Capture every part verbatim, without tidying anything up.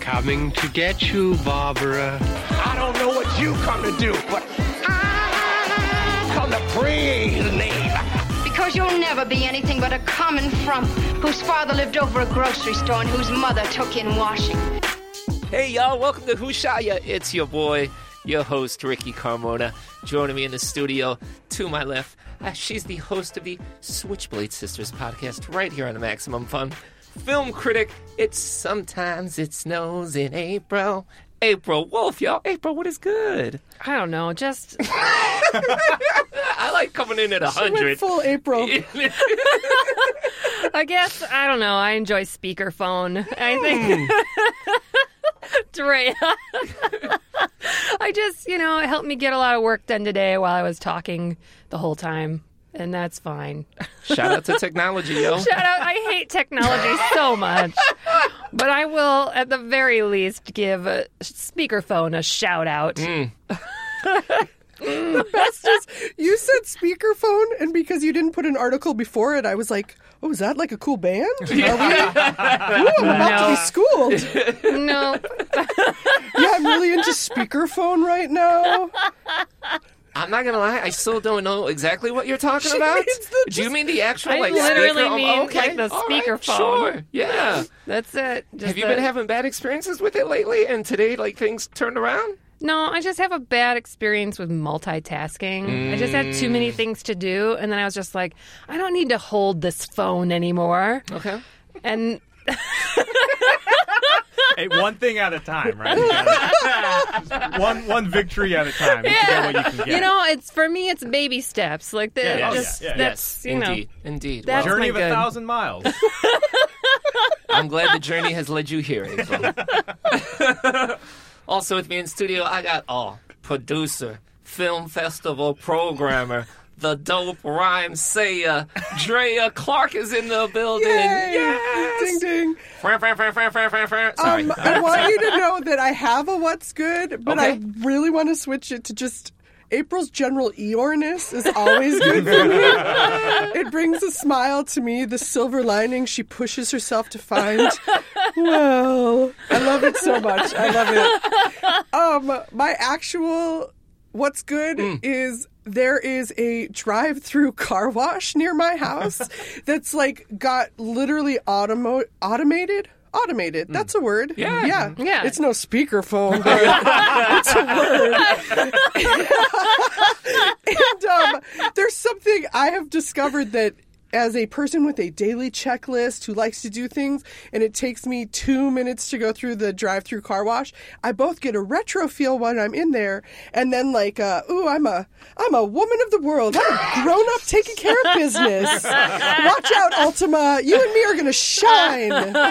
coming to get you, Barbara. I don't know what you come to do, but I come to praise the name. Because you'll never be anything but a common frump whose father lived over a grocery store and whose mother took in washing. Hey, y'all, welcome to Who Shot Ya? It's your boy, your host, Ricky Carmona. Joining me in the studio, to my left, uh, she's the host of the Switchblade Sisters podcast right here on the Maximum Fun. Film critic, it's Sometimes It Snows in April. April Wolf, y'all. April, what is good? I don't know, just... I like coming in at one hundred. Full April. I guess, I don't know, I enjoy speakerphone. I think... Drea. I just, you know, it helped me get a lot of work done today while I was talking the whole time. And that's fine. Shout out to technology, yo. Shout out. I hate technology so much. But I will, at the very least, give a speakerphone a shout out. Mm. The best is, you said speakerphone, and because you didn't put an article before it, I was like, oh, is that like a cool band? Are we? Ooh, I'm about No. to be schooled. No. Yeah, I'm really into speakerphone right now. I'm not gonna lie, I still don't know exactly what you're talking She about. means the- Do you mean the actual I like literally speaker? mean, okay. like, the All right, speakerphone. Sure, yeah. That's it. Just Have you the- been having bad experiences with it lately? And today, like things turned around? No, I just have a bad experience with multitasking. Mm. I just had too many things to do, and then I was just like, I don't need to hold this phone anymore. Okay. And Hey, one thing at a time, right? You gotta- one one victory at a time. You can get what you can get. you know, it's for me, it's baby steps. Like the, Yeah, yeah, just yeah, yeah. that's yes, you know, indeed, indeed. That's Well, Journey my of a good. thousand miles. I'm glad the journey has led you here, April. Also with me in studio, I got oh, producer, film festival programmer, the dope rhyme sayer, Drea Clark is in the building. Yay! Yes! Ding, ding. Fran, fran, fran, fran, fran, fran, fran. Sorry. Um, I want you to know that I have a what's good, but Okay. I really want to switch it to just April's general Eeyoreness is always good for me. It brings a smile to me, the silver lining she pushes herself to find. Well, I love it so much. I love it. Um, my actual what's good Mm. is there is a drive-through car wash near my house that's like got literally automo- automated. Automated. That's a word. Yeah. Yeah. Yeah. It's no speakerphone, but it's a word. And um, there's something I have discovered that as a person with a daily checklist who likes to do things, and it takes me two minutes to go through the drive-through car wash, I both get a retro feel when I'm in there, and then like, uh, ooh, I'm a, I'm a woman of the world. I'm a grown-up taking care of business. Watch out, Ultima. You and me are gonna shine.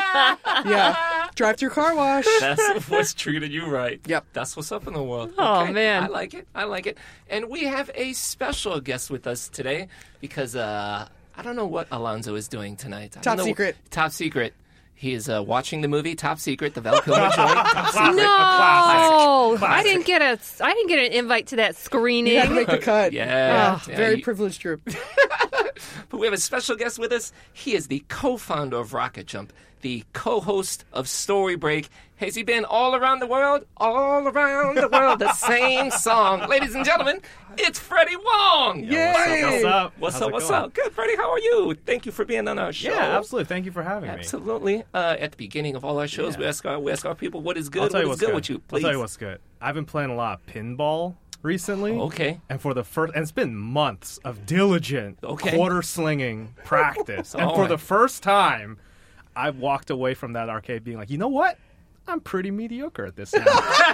Yeah, drive-through car wash. That's what's treated you right. Yep. That's what's up in the world. Oh, Okay. man. I like it. I like it. And we have a special guest with us today because uh, I don't know what Alonzo is doing tonight. I Top don't know- secret. Top secret. He is uh, watching the movie Top Secret, the Val Kilmer joint. Top Secret. no, classic. I didn't get a, I didn't get an invite to that screening. You had to make the cut. Yeah. Oh, Yeah, very you- privileged group. But we have a special guest with us. He is the co-founder of Rocket Jump, the co-host of Story Break. Has he been all around the world? All around the world, the same song. Ladies and gentlemen, it's Freddie Wong. Yay! What's up? What's How's up? it What's going? up? Good, Freddie. How are you? Thank you for being on our show. Yeah, absolutely. Thank you for having me. Absolutely. Uh, at the beginning of all our shows, Yeah. we ask our we ask our people what is I'll good, tell you what is what's good good with you. I'll Please. tell you what's good. I've been playing a lot of pinball recently. Okay. And for the first, and it's been months of diligent Okay. quarter slinging practice. And All for right. the first time, I walked away from that arcade being like, you know what? I'm pretty mediocre at this now.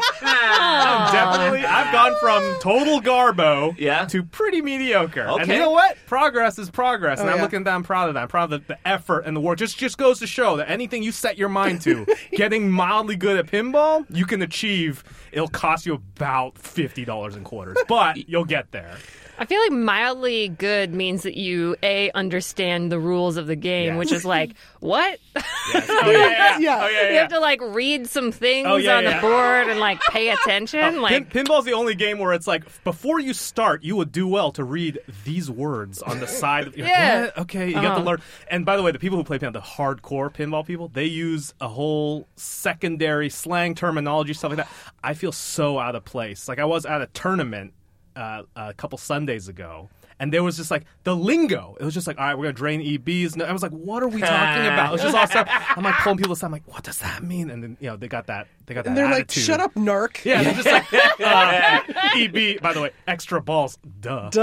I'm definitely, I've gone from total garbo Yeah. to pretty mediocre. And Okay. you know what? Progress is progress. And Oh, I'm yeah. looking at that. I'm proud of that. I'm proud of the, the effort and the work. Just just goes to show that anything you set your mind to, getting mildly good at pinball, you can achieve. It'll cost you about fifty dollars in quarters, but you'll get there. I feel like mildly good means that you, A, understand the rules of the game, Yes. which is like, what? Yes. Oh, yeah, yeah. Yeah. Oh, yeah, You yeah. have to, like, read some things Oh, yeah, on yeah. the board and, like, pay attention. Uh, like, pin, pinball's the only game where it's like before you start, you would do well to read these words on the side. Of, you're like, Yeah. "What? Okay, you got Uh-huh. to learn. And by the way, the people who play pinball, the hardcore pinball people, they use a whole secondary slang terminology, stuff like that. I feel so out of place. Like I was at a tournament uh, a couple Sundays ago. And there was just like the lingo. It was just like, all right, we're gonna drain E Bs. And I was like, what are we talking about? It was just all stuff. I'm like pulling people aside. I'm like, what does that mean? And then you know they got that. They got that. And they're like, attitude. shut up, narc. Yeah, they're just like uh, E B. By the way, extra balls. Duh. Duh. no,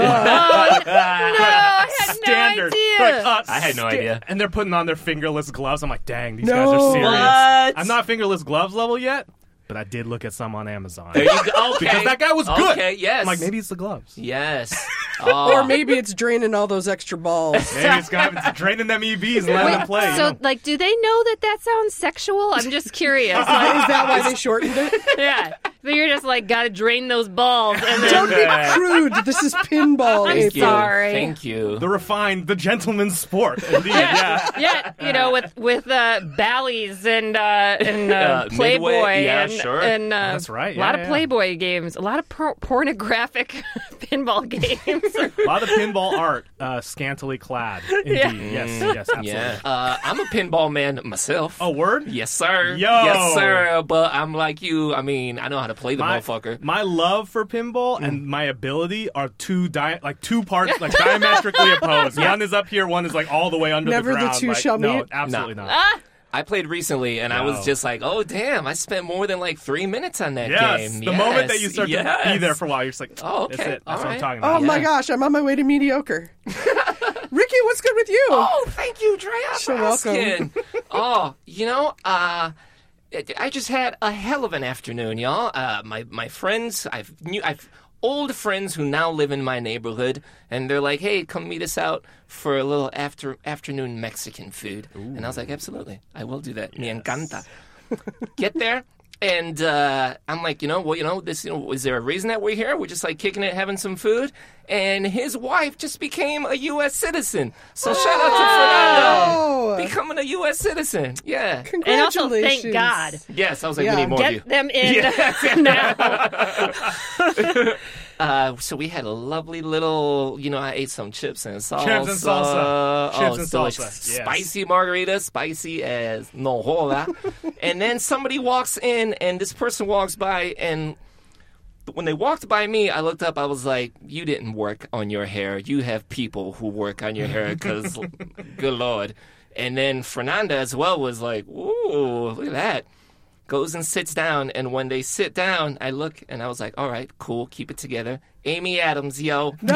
I had Standard. no Like, idea. uh, I had no sta- idea. And they're putting on their fingerless gloves. I'm like, dang, these No. guys are serious. What? I'm not fingerless gloves level yet, but I did look at some on Amazon. There you go. Okay. Because that guy was good. Okay, yes. I'm like, maybe it's the gloves. Yes. Oh. Or maybe it's draining all those extra balls. Maybe it's, got, it's draining them E Bs and letting them play. you So, know? like, do they know that that sounds sexual? I'm just curious. Is that why they shortened it? yeah. So you're just like, gotta drain those balls. And then, Don't be crude. This is pinball, I'm Thank April. you. sorry. Thank you. The refined, the gentleman's sport. Indeed, yeah. yeah, you know, with with uh, Bally's and uh, and uh, Uh, Playboy Midway, yeah, and, sure. and uh, That's right, a lot yeah, of yeah. Playboy games, a lot of por- pornographic pinball games. A lot of pinball art, uh, scantily clad. Indeed. Yeah. Yes, yes, absolutely. Yeah. Uh, I'm a pinball man myself. Oh, word? Yes, sir. Yo. Yes, sir. But I'm like you. I mean, I know how to play the my, motherfucker. my love for pinball and my ability are two di- like two parts like diametrically opposed. One is up here, one is like all the way under Never the the ground. two like, shall no, meet? absolutely No. not. ah, I played recently, and I Yo. was just like, oh, damn, I spent more than like three minutes on that Yes, game. the Yes, moment that you start to yes. be there for a while, you're just like, Oh, okay. that's it. That's All what right. I'm talking Oh about. my Yeah. gosh, I'm on my way to mediocre. Ricky, what's good with you? Oh, thank you, Drea, So for welcome. asking. Oh, you know, uh, I just had a hell of an afternoon, y'all. Uh, my my friends, I've new, I've old friends who now live in my neighborhood, and they're like, "Hey, come meet us out for a little after afternoon Mexican food." And I was like, "Absolutely, I will do that. Me encanta." Get there. And uh, I'm like, you know, well, you know, this, you know, is there a reason that we're here? We're just like kicking it, having some food. And his wife just became a U S citizen. So shout out Oh. to Fernando becoming a U S citizen. Yeah. and also, Congratulations. thank God. Yes, I was like, Yeah. we need more of you. Get them in now. Uh, so we had a lovely little, you know, I ate some chips and salsa. Chips and salsa. Chips oh, and it's delicious. salsa, yes. Spicy margarita, spicy as no joda. And then somebody walks in, and this person walks by, and when they walked by me, I looked up, I was like, you didn't work on your hair. You have people who work on your hair, because, good Lord. And then Fernanda as well was like, ooh, look at that. Goes and sits down, and when they sit down, I look, and I was like, all right, cool, keep it together. Amy Adams, yo. Amy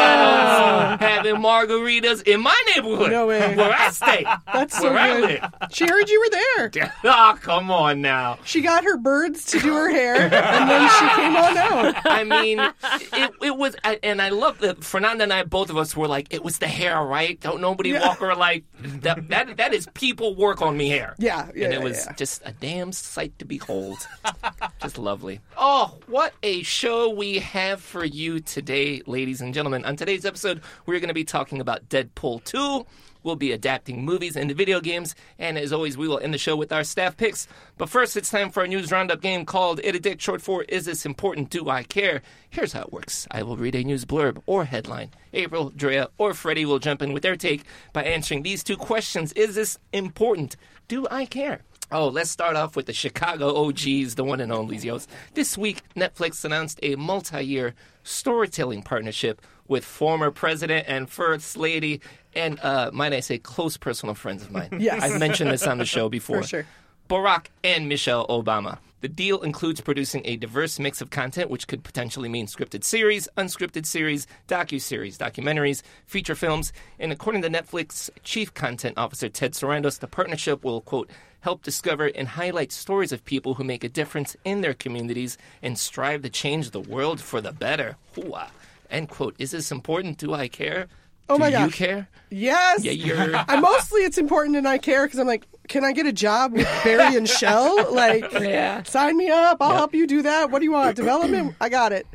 Adams having margaritas in my neighborhood. No way. Where I stay. That's so where I good. live. She heard you were there. Oh, come on now. She got her birds to do her hair, and then she came on out. I mean, it, it was, I- and I love that Fernanda and I, both of us were like, it was the hair, right? Don't nobody Yeah. walk around like, that, that That is people work on me hair. Yeah, yeah, And it yeah, was yeah. just a damn sight to behold. Just lovely. Oh, what a show we have for you today, ladies and gentlemen. On today's episode, we're going to be talking about Deadpool two. We'll be adapting movies into video games, and as always, we will end the show with our staff picks. But first, it's time for a news roundup game called It a Dick, short for Is This Important? Do I Care? Here's how it works. I will read a news blurb or headline. April, Drea, or Freddie will jump in with their take by answering these two questions. Is this important? Do I care? Oh, let's start off with the Chicago O Gs, the one and only Yos. This week, Netflix announced a multi-year storytelling partnership with former president and first lady, and uh, might I say, close personal friends of mine. Yes. I've mentioned this on the show before. For sure. Barack and Michelle Obama. The deal includes producing a diverse mix of content, which could potentially mean scripted series, unscripted series, docuseries, documentaries, feature films, and according to Netflix chief content officer Ted Sarandos, the partnership will, quote, help discover and highlight stories of people who make a difference in their communities and strive to change the world for the better. Hooah. End quote. Is this important? Do I care? Oh Do my you gosh. care? Yes. Yeah, you're... I mostly it's important and I care because I'm like, can I get a job with Barry and Shell? Like, Yeah. sign me up. I'll Yep. help you do that. What do you want? Development? I got it.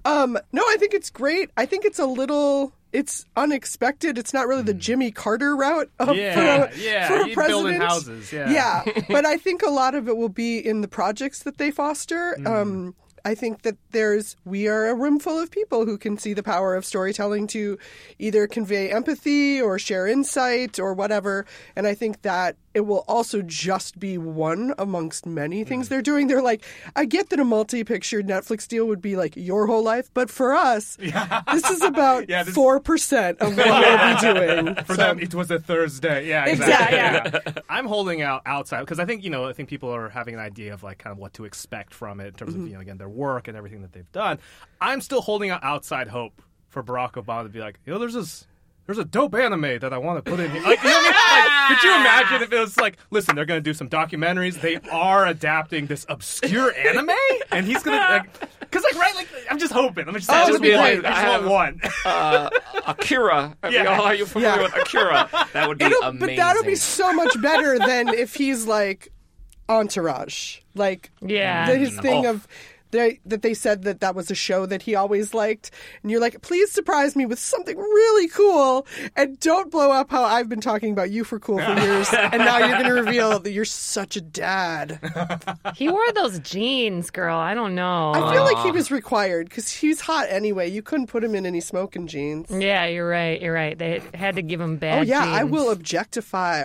Um, no, I think it's great. I think it's a little, it's unexpected. It's not really the Jimmy Carter route of, Yeah, for a, yeah, for a he's president. building houses, yeah. Yeah, but I think a lot of it will be in the projects that they foster. Mm. Um, I think that there's, we are a room full of people who can see the power of storytelling to either convey empathy or share insight or whatever. And I think that it will also just be one amongst many things they're doing. They're like, I get that a multi-picture Netflix deal would be like your whole life, but for us, this is about Yeah, this- four percent of what we'll be doing. For So- them, it was a Thursday. Yeah, Exactly. exactly. Yeah. I'm holding out outside because I think you know I think people are having an idea of like kind of what to expect from it in terms Mm-hmm. of you know again their work and everything that they've done. I'm still holding out outside hope for Barack Obama to be like, you know, there's this. There's a dope anime that I want to put in here. Like, you know what I mean? Like, could you imagine if it was like, listen, they're going to do some documentaries. They are adapting this obscure anime, and he's going to, like, because like right, like I'm just hoping. I'm just, I Oh, just it'd be want, great. I just I want have- one. Uh, Akira. Are, Yeah. we all, are you familiar Yeah. with Akira? That would be It'll- amazing. But that'll be so much better than if he's like Entourage. Like, Yeah. the, his thing Oh. of they, that they said that that was a show that he always liked. And you're like, please surprise me with something really cool and don't blow up how I've been talking about you for cool for years. And now you're going to reveal that you're such a dad. He wore those jeans, girl. I don't know. I feel like he was required because he's hot anyway. You couldn't put him in any smoking jeans. Yeah, you're right. You're right. They had to give him bad Oh, yeah, I jeans. will objectify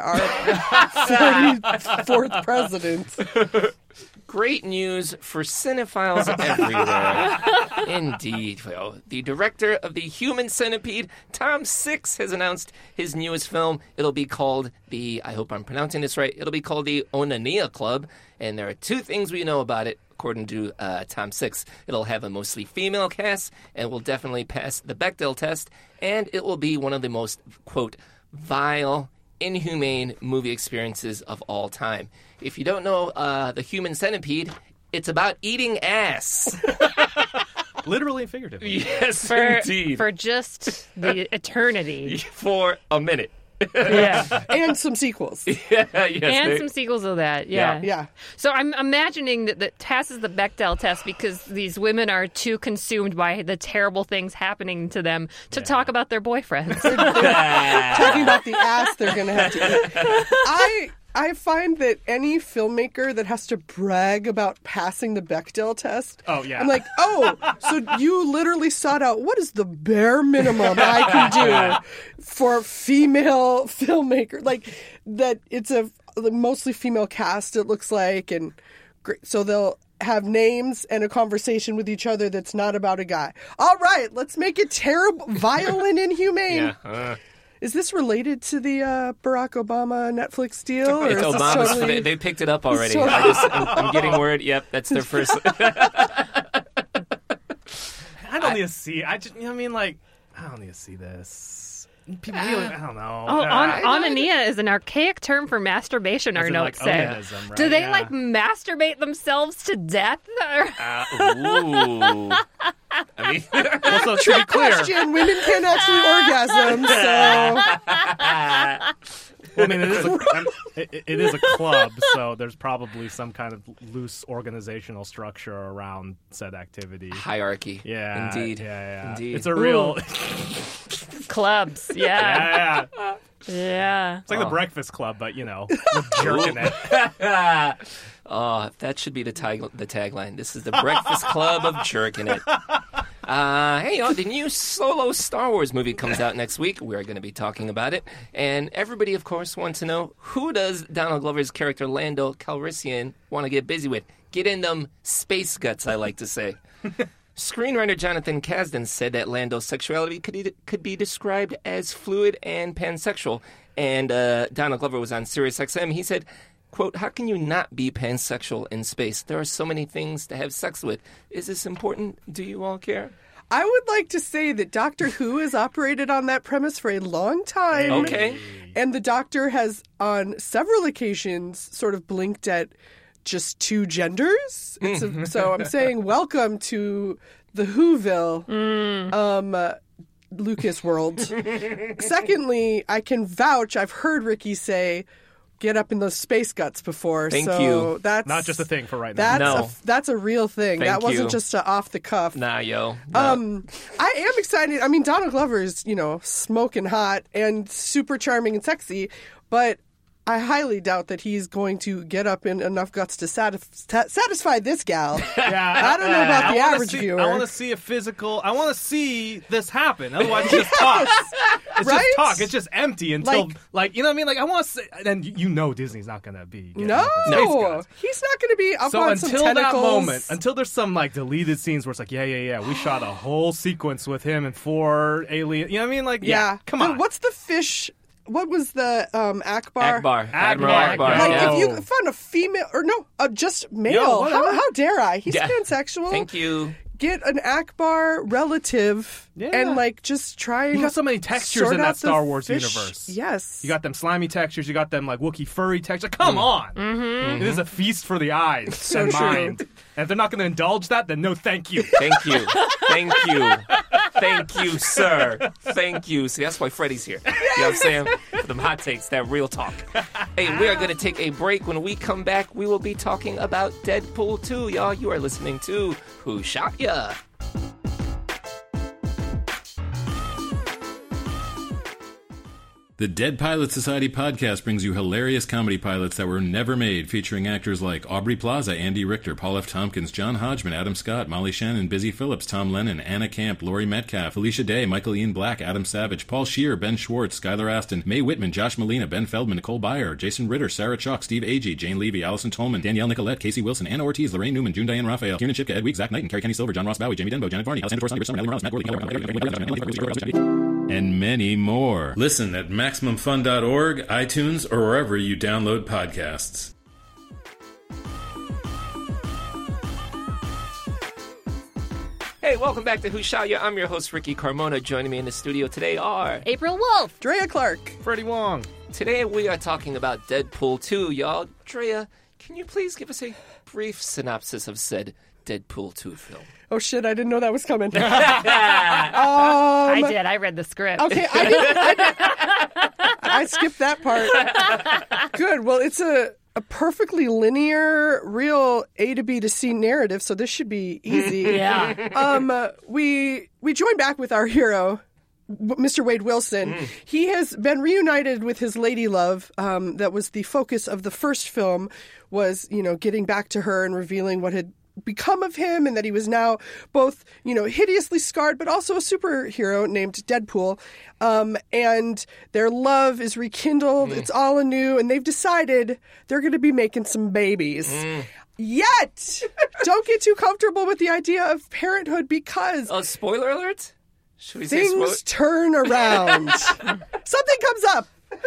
our forty-fourth president. Great news for cinephiles everywhere. Indeed. Well, the director of The Human Centipede, Tom Six, has announced his newest film. It'll be called the, I hope I'm pronouncing this right, it'll be called the Onania Club. And there are two things we know about it, according to uh, Tom Six. It'll have a mostly female cast and will definitely pass the Bechdel test. And it will be one of the most, quote, vile, inhumane movie experiences of all time. If you don't know uh, The Human Centipede, it's about eating ass. Literally and figuratively. Yes, for, indeed. for just the eternity. For a minute. Yeah. And some sequels. Yeah, yes, And they- some sequels of that. Yeah. Yeah. So I'm imagining that that passes the Bechdel test because these women are too consumed by the terrible things happening to them to talk about their boyfriends. Talking about the ass they're going to have to eat. I I find that any filmmaker that has to brag about passing the Bechdel test, Oh, yeah. I'm like, oh, so you literally sought out what is the bare minimum I can do for a female filmmaker? Like that it's a mostly female cast, it looks like, and great. So they'll have names and a conversation with each other that's not about a guy. All right, let's make it terrible, vile, and inhumane. Yeah. Uh, Is this related to the uh, Barack Obama Netflix deal? Or it's is this Obama's. totally... They, they picked it up already. totally- I just, I'm, I'm getting word. Yep, that's their first. I don't need to see. I just, you know what I mean? Like, I don't need to see this. People, really, I don't know. Oh, Uh, on, onania is an archaic term for masturbation, our in, notes like, say. onanism, right? Do they Yeah. like masturbate themselves to death? Or- Uh, ooh. I mean, Well, so to be clear, Question, women can actually orgasm, so... well, I mean, it is, a, I'm- it, it is a club, so there's probably some kind of loose organizational structure around said activity. hierarchy. Yeah, Indeed. Yeah, yeah. Indeed. It's a real. Clubs, yeah. yeah, yeah. Yeah. It's like the Breakfast Club, but you know, with jerking it. Oh, that should be the tag the tagline. This is the Breakfast Club of jerking it. Uh, hey, you know, the new Solo Star Wars movie comes out next week. We're going to be talking about it, and everybody, of course, wants to know who does Donald Glover's character Lando Calrissian want to get busy with? Get in them space guts, I like to say. Screenwriter Jonathan Kasdan said that Lando's sexuality could could be described as fluid and pansexual, and uh, Donald Glover was on Sirius X M. He said, quote, how can you not be pansexual in space? There are so many things to have sex with. Is this important? Do you all care? I would like to say that Doctor Who has operated on that premise for a long time. Okay. And the Doctor has, on several occasions, sort of blinked at just two genders. It's a, so I'm saying welcome to the Whoville um, uh, Lucas world. Secondly, I can vouch, I've heard Ricky say, get up in those space guts before. Thank so you. That's Not just a thing for right now. That's No. a, that's a real thing. Thank that wasn't you. just a off the cuff. Nah, yo. No. Um, I am excited. I mean, Donald Glover is, you know, smoking hot and super charming and sexy, but I highly doubt that he's going to get up in enough guts to satisf- ta- satisfy this gal. Yeah, I don't know about I the wanna average see, viewer. I want to see a physical. I want to see this happen. Otherwise, it's just talk. It's Right? just talk. It's just empty until, Like- like, you know what I mean? Like, I want to see. And you know, Disney's not going to be. getting No, up in space guns. he's not going to be up So on some until that tentacles. moment, until there's some like deleted scenes where it's like, yeah, yeah, yeah, we shot a whole sequence with him and four alien. You know what I mean? Like, yeah, yeah, come The- on. What's the fish? What was the um, Akbar? Akbar. Admiral Akbar. Akbar. Like, yeah. if you found a female, or no, uh, just male, whatever. how, how dare I? He's Yeah. pansexual. Thank you. Get an Akbar relative Yeah. and, like, just try and You got so many textures sort in out that Star the Wars fish. universe. Yes. You got them slimy textures. You got them like Wookiee furry texture. Come on, mm-hmm. It is a feast for the eyes So and true. mind. And if they're not going to indulge that, then no, thank you. Thank you. Thank you. Thank you, sir. Thank you. See, that's why Freddie's here. You know what I'm saying? For them hot takes, that real talk. Hey, we are going to take a break. When we come back, we will be talking about Deadpool two, y'all. You are listening to Who Shot Ya? The Dead Pilot Society podcast brings you hilarious comedy pilots that were never made, featuring actors like Aubrey Plaza, Andy Richter, Paul F. Tompkins, John Hodgman, Adam Scott, Molly Shannon, Busy Phillips, Tom Lennon, Anna Camp, Laurie Metcalf, Felicia Day, Michael Ian Black, Adam Savage, Paul Scheer, Ben Schwartz, Skylar Aston, Mae Whitman, Josh Molina, Ben Feldman, Nicole Byer, Jason Ritter, Sarah Chalk, Steve Agee, Jane Levy, Allison Tolman, Danielle Nicolette, Casey Wilson, Anna Ortiz, Lorraine Newman, June Diane Raphael, Kieran Shipka, Ed Week, Zach Knight, and Carrie Kenny Silver, John Ross Bowie, Jamie Denbo, Janet Varney, Alessandra Torres, Summer, Ellie Morales, Matt Gordon, and many more. Listen at Maximum Fun dot org, iTunes, or wherever you download podcasts. Hey, welcome back to Who Shot Ya? I'm your host, Ricky Carmona. Joining me in the studio today are... April Wolf. Drea Clark. Freddie Wong. Today we are talking about Deadpool two, y'all. Drea, can you please give us a brief synopsis of said Deadpool two film? Oh, shit, I didn't know that was coming. um, I did. I read the script. Okay, I didn't. I, didn't- I skipped that part. Good. Well, it's a, a perfectly linear, real A to B to C narrative, so this should be easy. Yeah. Um, uh, we we join back with our hero, W- Mister Wade Wilson. He has been reunited with his lady love. Um, that was the focus of the first film. Was you know getting back to her and revealing what had become of him, and that he was now both, you know, hideously scarred, but also a superhero named Deadpool. Um, and their love is rekindled. Mm. It's all anew, and they've decided they're going to be making some babies. Mm. Yet, don't get too comfortable with the idea of parenthood because Oh, spoiler alert? Should we say spoiler? things turn around. Something comes up.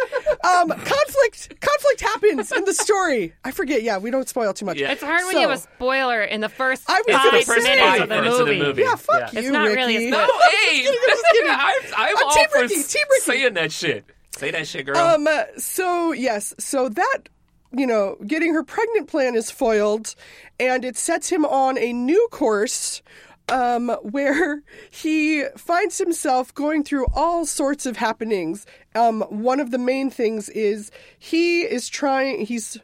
Um, conflict conflict happens in the story. I forget. Yeah, we don't spoil too much. Yeah. It's hard when So- you have a spoiler in the first I was five gonna say- minutes Five of the minutes of the movie. movie. Yeah, fuck Yeah. you, It's not Ricky. really a No, spoiler. hey! I'm just kidding. I'm, I'm I'm all Team for Ricky, s- Team Ricky. saying that shit. Say that shit, girl. Um. So yes. So that you know, getting her pregnant plan is foiled, and it sets him on a new course. Um, where he finds himself going through all sorts of happenings. Um, one of the main things is he is trying. He's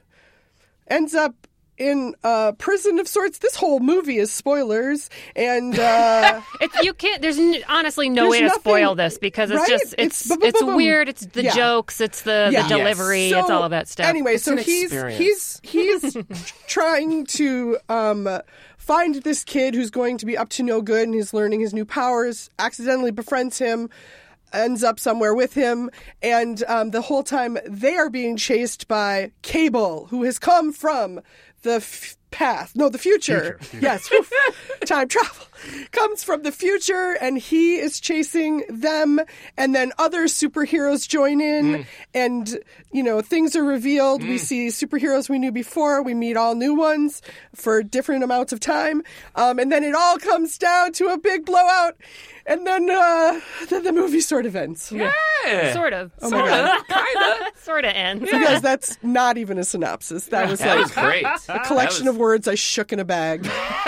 ends up in a prison of sorts. This whole movie is spoilers, and uh, It's, you can't. There's n- honestly no There's way to nothing- spoil this because it's right? just It's it's bu- bu- it's bu- bum. weird. It's the Yeah. jokes. It's the, Yeah. the delivery. So, it's all of that stuff. Anyway, It's so an he's experience. he's he's trying to um, find this kid who's going to be up to no good, and he's learning his new powers. Accidentally befriends him, ends up somewhere with him, and um, the whole time they are being chased by Cable, who has come from the f- past. No, the future. Future, future. Yes, Oof. Time travel comes from the future, and he is chasing them, and then other superheroes join in, Mm. and you know things are revealed. We see superheroes we knew before. We meet all new ones for different amounts of time, um, and then it all comes down to a big blowout, and then uh, then the movie sort of ends. yeah. Sort of. Oh my god, Kinda. Sort of ends. because that's not even a synopsis. That was That like was great. a collection of words I shook in a bag,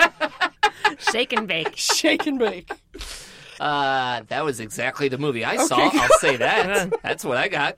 Shake and bake. shake and bake. Uh, that was exactly the movie I saw. Okay. I'll say that. That's what I got.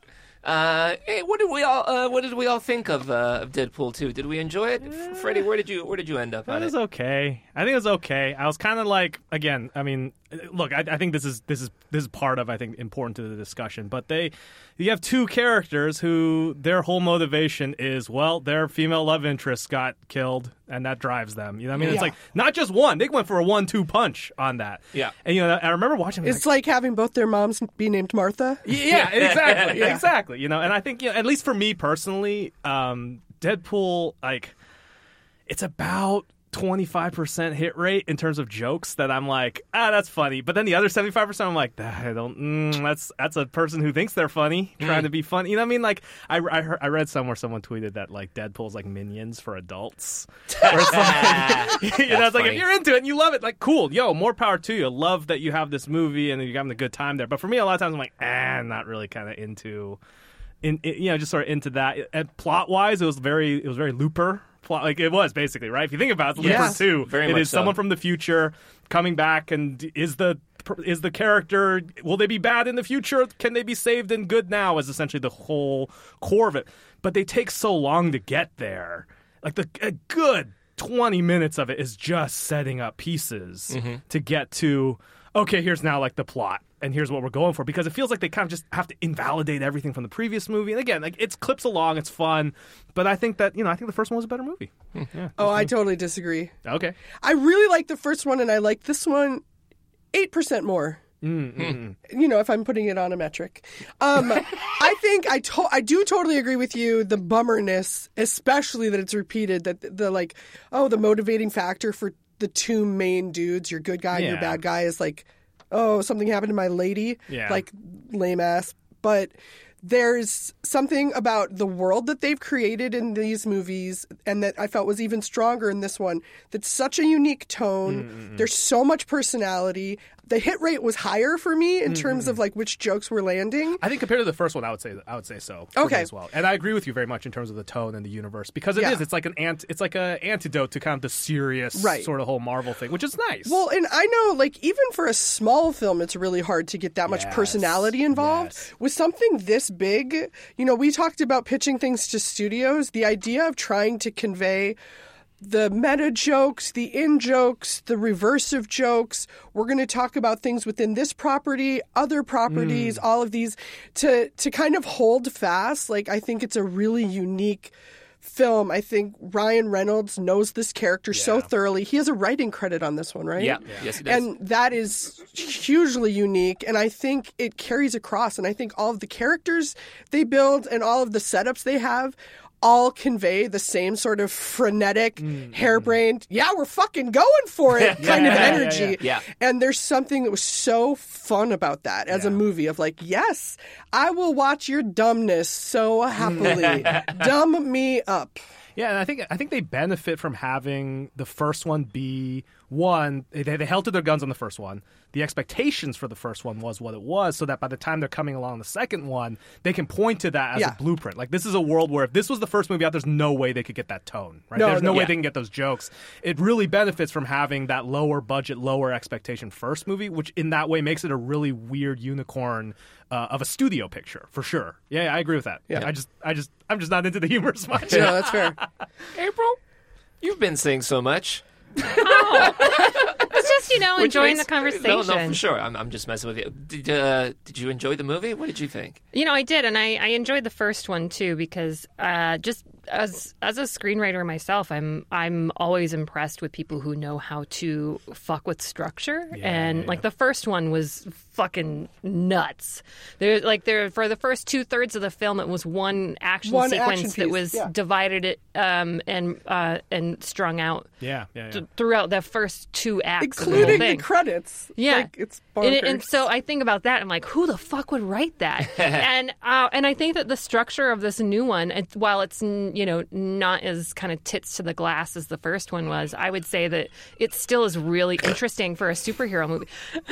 Uh, hey, what did we all uh, what did we all think of, uh, of Deadpool two? Did we enjoy it? F- Freddie, where did you where did you end up It on was it? okay. I think it was okay. I was kind of like, again, I mean, look, I, I think this is this is this is part of I think important to the discussion. But they, you have two characters who their whole motivation is, well, their female love interest got killed, and that drives them. You know what I mean? Yeah. It's like not just one; they went for a one-two punch on that. Yeah. And you know, I remember watching. It's like having both their moms be named Martha. Yeah, exactly, exactly. You know, and I think, you know, at least for me personally, um, Deadpool, like, it's about twenty-five percent hit rate in terms of jokes that I'm like, ah, that's funny. But then the other seventy-five percent, I'm like, I don't. Mm, that's that's a person who thinks they're funny, trying to be funny. You know what I mean? Like, I I, heard, I read somewhere someone tweeted that like Deadpool's like Minions for adults. Or it's like, you know, it's like funny. if you're into it and you love it, like, cool, yo, more power to you. Love that you have this movie and you're having a good time there. But for me, a lot of times I'm like, ah, I'm not really kind of into. In, in you know, just sort of into that. And plot wise, it was very, it was very Looper plot. Like it was basically, right. If you think about it, it's Yes, Looper two. very It much is so. someone from the future coming back, and is the is the character, will they be bad in the future? Can they be saved and good now? Is essentially the whole core of it. But they take so long to get there. Like the a good twenty minutes of it is just setting up pieces Mm-hmm. to get to. Okay, here's now like the plot. And here's what we're going for, because it feels like they kind of just have to invalidate everything from the previous movie. And again, like it's clips along, it's fun, but I think that, you know, I think the first one was a better movie. Yeah. Oh, I totally disagree. Okay. I really like the first one, and I like this one eight percent more. Mm-hmm. You know, if I'm putting it on a metric. Um, I think I to- I do totally agree with you. The bummerness, especially that it's repeated, that the, the like, oh, the motivating factor for the two main dudes, your good guy and your Yeah. bad guy, is like, oh, something happened to my lady. Yeah. Like, lame ass. But there's something about the world that they've created in these movies, and that I felt was even stronger in this one. That's such a unique tone. Mm-hmm. There's so much personality. The hit rate was higher for me in terms of like which jokes were landing. I think compared to the first one, I would say I would say so. for me Okay. as well, and I agree with you very much in terms of the tone and the universe, because it is. Yeah. It's like an ant. It's like a antidote to kind of the serious Right. sort of whole Marvel thing, which is nice. Well, and I know, like, even for a small film, it's really hard to get that much Yes. personality involved. Yes. With something this big, you know, we talked about pitching things to studios. The idea of trying to convey the meta jokes, the in jokes, the reversive jokes. We're going to talk about things within this property, other properties, all of these, to to kind of hold fast. Like, I think it's a really unique film. I think Ryan Reynolds knows this character so Yeah. thoroughly. He has a writing credit on this one, right? Yeah. Yes, he does. And that is hugely unique, and I think it carries across. And I think all of the characters they build and all of the setups they have all convey the same sort of frenetic, harebrained, yeah, we're fucking going for it kind of yeah, yeah, energy. yeah. And there's something that was so fun about that as a Yeah. movie of like, yes, I will watch your dumbness so happily. Dumb me up. Yeah, and I think I think they benefit from having the first one be one. They, they held to their guns on the first one. The expectations for the first one was what it was, so that by the time they're coming along the second one, they can point to that as Yeah. a blueprint. Like, this is a world where if this was the first movie out, there's no way they could get that tone. Right? No, there's no no. way Yeah. they can get those jokes. It really benefits from having that lower budget, lower expectation first movie, which in that way makes it a really weird unicorn uh, of a studio picture for sure. Yeah, yeah, I agree with that. Yeah. I just, I just, I'm just not into the humor as much. No, that's fair. April, you've been saying so much. It's just, you know, Which enjoying makes- the conversation. No, no, for sure. I'm, I'm just messing with you. Did uh, Did you enjoy the movie? What did you think? You know, I did, and I, I enjoyed the first one too because uh, just as as a screenwriter myself, I'm I'm always impressed with people who know how to fuck with structure. and like the first one was fucking nuts. There, like there for the first two thirds of the film, it was one action One sequence action that piece, was yeah. divided it um, and uh, and strung out Yeah, yeah, yeah. th- throughout the first two acts, of the whole Including the thing. credits. Yeah, Like, it's and, bonkers. it- and so I think about that. I'm like, who the fuck would write that? and uh, and I think that the structure of this new one, it, while it's n- you know not as kind of tits to the glass as the first one was, I would say that it still is really interesting for a superhero movie.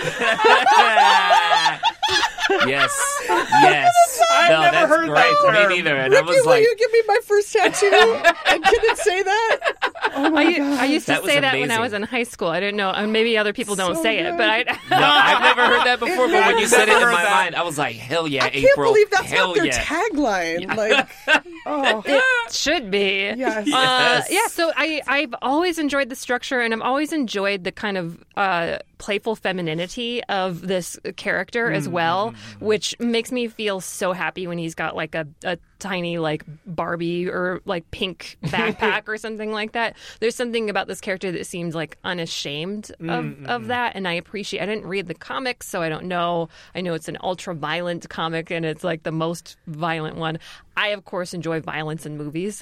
Yes, yes. I've no, never that's heard great. that term. Me neither. And Ricky, I was will like, you give me my first tattoo? And can it say that? Oh my I, God. I used to That was say that when I amazing. was in high school. I didn't know. uh, Maybe other people don't So say it, good. but I. No, I've never heard that before, but when you said it in Never my heard that. mind, I was like, hell yeah, I can't April. believe that's hell not their yeah. tagline. Like, oh, It should be. Yes. Uh, Yes. yeah, so I, I've always enjoyed the structure, and I've always enjoyed the kind of uh, playful femininity of this character as well, which makes me feel so happy when he's got like a, a tiny like Barbie or like pink backpack or something like that. There's something about this character that seems like unashamed of, of that, and I appreciate. I didn't read the comics, so I don't know. I know it's an ultra violent comic, and it's like the most violent one. I of course enjoy violence in movies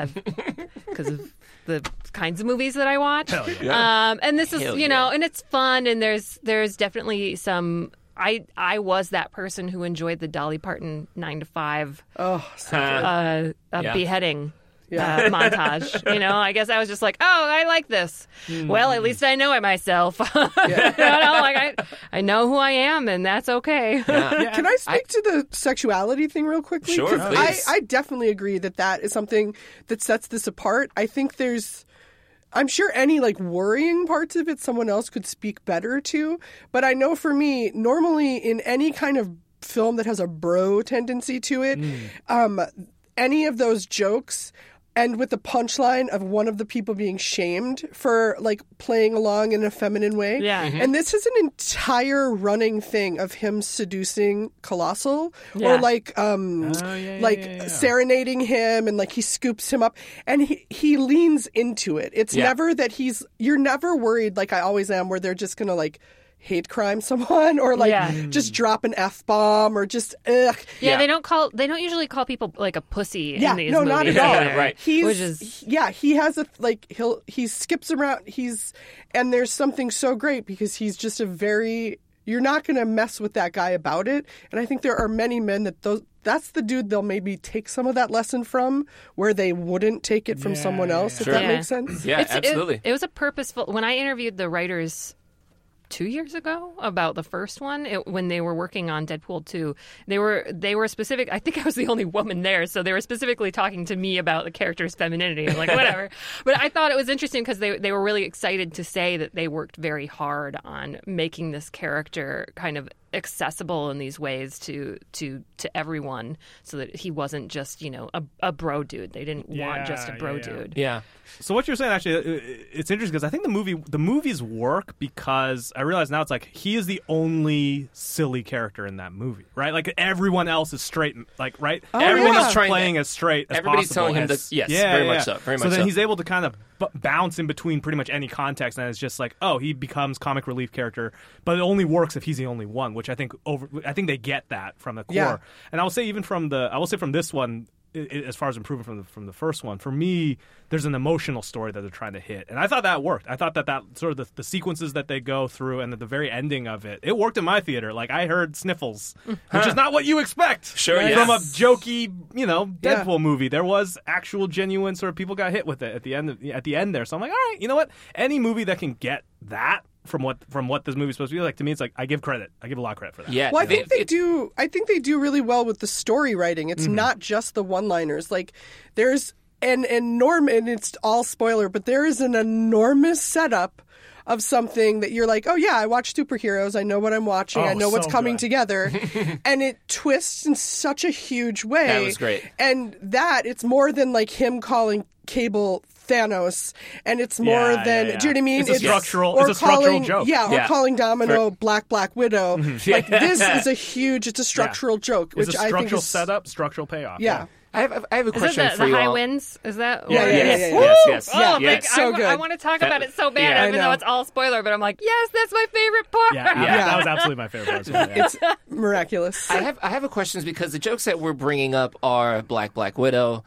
because of the kinds of movies that I watch. Hell yeah. Um, and this is, Hell you know, yeah. and it's fun, and there's there's definitely some. I I was that person who enjoyed the Dolly Parton nine to five oh, so uh, uh, Yeah. beheading Yeah. uh, montage. You know, I guess I was just like, oh, I like this. Hmm. Well, at least I know it myself. you know, like I I know who I am, and that's okay. Yeah. Can I speak to the sexuality thing real quickly? Sure, 'Cause please. I, I definitely agree that that is something that sets this apart. I think there's, I'm sure any like worrying parts of it someone else could speak better to. But I know for me, normally in any kind of film that has a bro tendency to it, um, any of those jokes end with the punchline of one of the people being shamed for like playing along in a feminine way. Yeah. Mhm. And this is an entire running thing of him seducing Colossal Yeah. or like um Oh, yeah, yeah, like yeah, yeah. serenading him, and like he scoops him up and he he leans into it. It's Yeah. never that he's you're never worried like I always am where they're just going to like hate crime someone or like Yeah. just drop an F bomb or just ugh. Yeah, Yeah. they don't call they don't usually call people like a pussy Yeah, in these no, movies. not at all. either, Right. He's Which is he- yeah, he has a like he'll he skips around. He's and there's something so great because he's just a very you're not going to mess with that guy about it. And I think there are many men that those that's the dude they'll maybe take some of that lesson from where they wouldn't take it from Yeah, someone yeah, else. yeah. If Sure. that Yeah. makes sense. Yeah, It's- it- absolutely. It, was a purposeful. When I interviewed the writers two years ago about the first one, it, when they were working on Deadpool two, they were they were specific. I think I was the only woman there, so they were specifically talking to me about the character's femininity. I'm like, whatever. But I thought it was interesting because they they were really excited to say that they worked very hard on making this character kind of accessible in these ways to to to everyone, so that he wasn't just, you know, a, a bro dude. They didn't Yeah, want just a bro yeah, yeah. dude. Yeah. So what you're saying actually, uh, it's interesting because I think the movie, the movies work because I realize now it's like he is the only silly character in that movie, right? Like everyone else is straight, like right. Oh, everyone yeah. is trying to- playing as straight as everybody's possible. telling him as- that- yes, yeah, very yeah. much so, very So much then so. he's able to kind of b- bounce in between pretty much any context, and it's just like, oh, he becomes comic relief character, but it only works if he's the only one, which I think over. I think they get that from the core, Yeah. and I will say even from the, I will say from this one. I- I- As far as improvement from the from the first one, for me, there's an emotional story that they're trying to hit, and I thought that worked. I thought that that sort of the, the sequences that they go through, and at the very ending of it, it worked in my theater. Like I heard sniffles, which is not what you expect Sure, right? yes. from a jokey, you know, Yeah. Deadpool movie. There was actual, genuine sort of people got hit with it at the end. Of, at the end there, so I'm like, all right, you know what? Any movie that can get that from what from what this movie's supposed to be like, to me, it's like I give credit. I give a lot of credit for that. Yeah. Well, I think it- they it- do. I think they do really well with the story writing. It's Mm-hmm. not just the one-liners. Like there's an enormous, and it's all spoiler, but there is an enormous setup of something that you're like, oh yeah, I watch superheroes. I know what I'm watching. Oh, I know what's so coming good. together, and it twists in such a huge way. That was great. And that it's more than like him calling Cable Thanos, and it's more Yeah, than yeah, yeah. do you know what I mean? It's a structural- or it's a structural calling, joke. Yeah, or Yeah. calling Domino Black Black Widow. Like this is a huge. It's a structural joke, It's which a I think structural is setup, structural payoff. Yeah. I have I have a Is that question the, for the you high all. winds? Is that? Yeah, or- yeah, yeah, yes, yeah, yeah. yes, yes, Oh, yes. like, It's so I, good. I want to talk That- about it so bad, yeah. I even though know. it's all spoiler. But I'm like, yes, that's my favorite part. Yeah, yeah, Yeah. that was absolutely my favorite part. as well, yeah. It's miraculous. I have I have a questions because the jokes that we're bringing up are Black Black Widow.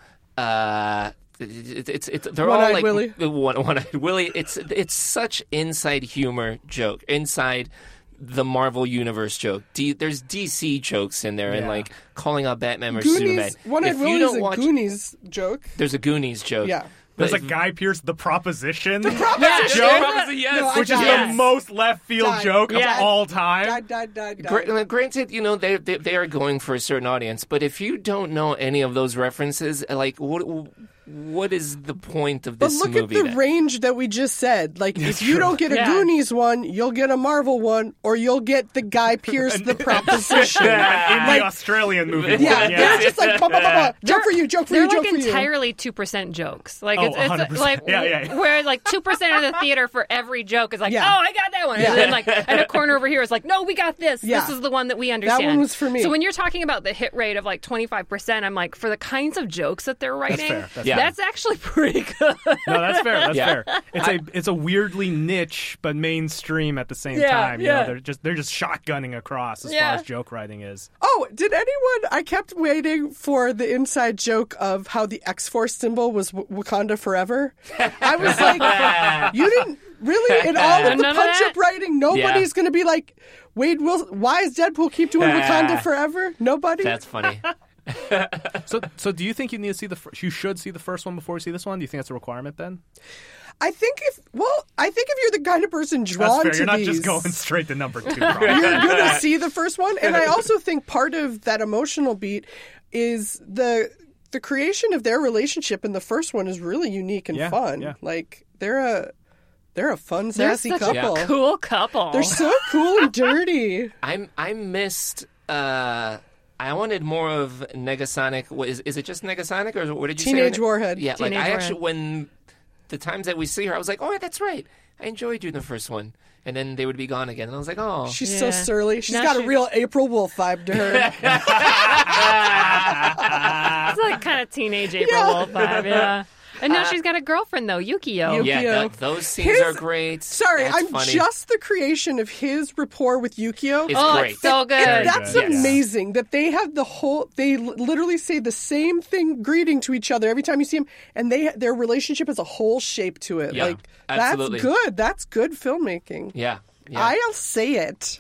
Uh, it, it's it's they're all One-Eyed like Willy. one one eyed Willy. It's it's such inside humor joke inside the Marvel universe joke. D, there's D C jokes in there and Yeah. like calling out Batman or Superman. Goonies. One-Eyed If you Willy is don't a watch, Goonies joke. there's a Goonies joke. Yeah. There's But a Guy Pearce, the proposition, Yeah, joke, yeah. yes. No, I which is died. the most left field Died. joke Yeah. of all time. Died, died, died, died. Gra- granted, you know they, they they are going for a certain audience, but if you don't know any of those references, like what what is the point of But this look movie? at the then? range that we just said. Like, if you true. don't get a Yeah. Goonies one, you'll get a Marvel one, or you'll get the Guy Pearce the Proposition. In Like- the Australian movie. Yeah, they're just like, bah, bah, bah, bah. joke for you, joke for They're you, joke like for you. entirely two percent jokes. Like Oh, it's, it's one hundred percent. like Yeah, yeah, yeah. where like two percent of the theater for every joke is like, Yeah. oh, I got that one, Yeah. and then like and a corner over here is like, no, we got this. Yeah. This is the one that we understand. one was for me. So when you're talking about the hit rate of like twenty-five percent, I'm like, for the kinds of jokes that they're writing, fair. That's Yeah. that's actually pretty good. No, that's fair. That's Yeah. fair. It's a it's a weirdly niche but mainstream at the same Yeah, time. You yeah. know, they're just they're just shotgunning across as Yeah. far as joke writing is. Oh, did anyone? I kept waiting for the inside joke of how the X-Force symbol was w- Wakanda Forever. I was like, you didn't really in all of the None of punch-up that? writing. Nobody's going to be like, Wade Wilson. Why is Deadpool keep doing Wakanda Forever? Nobody. That's funny. So so do you think you need to see the fir- you should see the first one before you see this one? Do you think that's a requirement then? I think if well, I think if you're the kind of person That's drawn fair. to You're not these, just going straight to number two. Probably. you're going to see the first one. And I also think part of that emotional beat is the the creation of their relationship in the first one is really unique and Yeah, fun. yeah. Like they're a they're a fun, They're sassy such couple. a cool couple. They're so cool and dirty. I'm I missed. Uh, I wanted more of Negasonic. What, is is it just Negasonic or what did you Teenage say? Warhead. Yeah, like Teenage I Warhead. actually when the times that we see her, I was like, oh, yeah, that's right. I enjoyed doing the first one, and then they would be gone again, and I was like, oh, She's Yeah. so surly. She's Now got a she- real April Wolf vibe to her. It's like kind of teenage April Yeah. Wolf vibe, yeah. And now she's got a girlfriend though, Yukio. Yukio. yeah, Yukio. th- those scenes His- are great. Sorry, That's I'm funny. just the creation of his rapport with Yukio. It's Oh, great. it's so good. Very That's good, yes. amazing that they have the whole. They l- literally say the same thing, greeting to each other every time you see them, and they their relationship has a whole shape to it. Yeah, like absolutely. that's good. That's good filmmaking. Yeah. Yeah. I'll say it.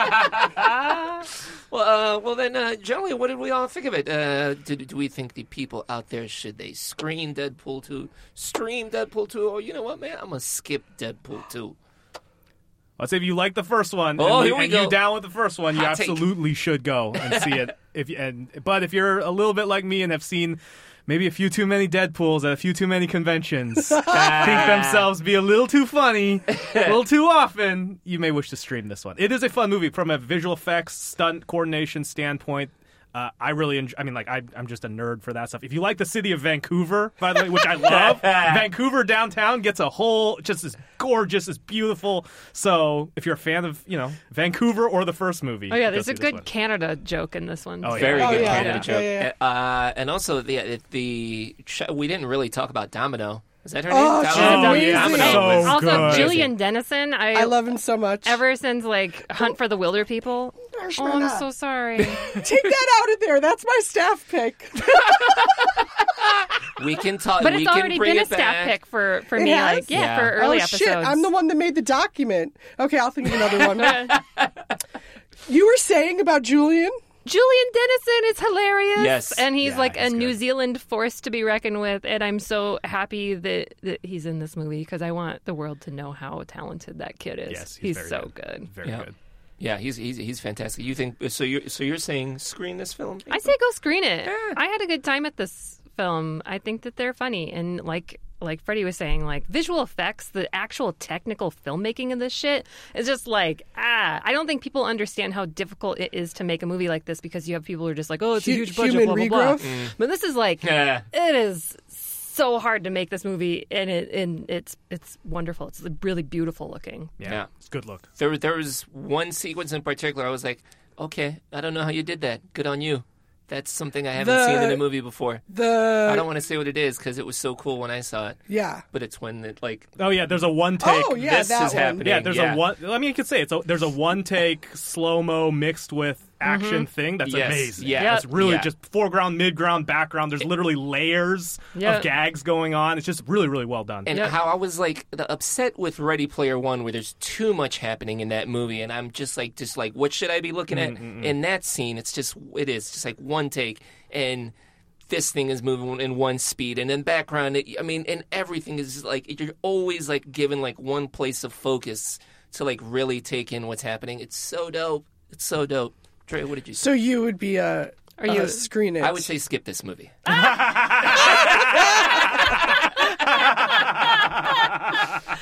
Well, uh, well then, uh, generally, what did we all think of it? Uh, do, do we think the people out there should they screen Deadpool two, stream Deadpool two, or you know what, man, I'm gonna skip Deadpool two. Let's say if you like the first one, Oh, and, here we and go. you down with the first one, you Hot take. absolutely should go and see it. If you, and but if you're a little bit like me and have seen maybe a few too many Deadpools at a few too many conventions, think themselves be a little too funny, a little too often, you may wish to stream this one. It is a fun movie from a visual effects, stunt coordination standpoint. Uh, I really enjoy, I mean, like, I, I'm just a nerd for that stuff. If you like the city of Vancouver, by the way, which I love, Vancouver downtown gets a whole, just as gorgeous, as beautiful. So if you're a fan of, you know, Vancouver or the first movie. Oh yeah, go there's see a this good one. Canada joke in this one. Oh, yeah. Very Oh, good yeah, Canada yeah. joke. Yeah, Uh, and also the the we didn't really talk about Domino. Is that her Oh, name? she's Domino? amazing. Domino So was also, good. Julian Dennison. I, I love him so much. ever since like Hunt for the Wilder People. Oh, I'm so sorry. Take that out of there. That's my staff pick. We can talk. But we it's can already bring been a it staff back. pick for, for It me. has? Like yeah, Yeah. for early oh episodes. shit! I'm the one that made the document. Okay, I'll think of another one. You were saying about Julian? Julian Dennison is hilarious. Yes. And he's Yeah, like he's a New good. Zealand force to be reckoned with. And I'm so happy that, that he's in this movie because I want the world to know how talented that kid is. Yes, he's, very so good. good. Very Yeah. good. Yeah, he's he's he's fantastic. You think so? You're so you're saying screen this film? I say go screen it. Yeah. I had a good time at this film. I think that they're funny. And like like Freddie was saying, like visual effects, the actual technical filmmaking of this shit is just like, ah, I don't think people understand how difficult it is to make a movie like this because you have people who are just like, oh, it's a Hu- huge budget, human blah, blah, blah. regrowth? But this is like, Yeah. it is so hard to make this movie and it and it's it's wonderful. It's really beautiful looking. Yeah. Yeah. It's good look. There there was one sequence in particular. I was like, okay, I don't know how you did that. Good on you. That's something I haven't The- seen in a movie before. The I don't want to say what it is because it was so cool when I saw it. yeah. But it's when it like Oh, yeah, there's a one take. Oh yeah, this that is one. happening. Yeah, there's Yeah. a one. I mean, you could say it's a, there's a one take slow mo mixed with action thing. That's Yes, amazing. yeah. It's really Yeah. just foreground, midground, background. There's literally layers Yeah. of gags going on. It's just really, really well done. and how I was like the upset with Ready Player One, where there's too much happening in that movie, and I'm just like, just like, what should I be looking at in that scene? It's just, it is just like one take, and this thing is moving in one speed, and in background, it, I mean, and everything is like you're always like given like one place of focus to like really take in what's happening. It's so dope. It's so dope. Trey, what did you say? So you would be a Are you- uh, screen it? I would say skip this movie.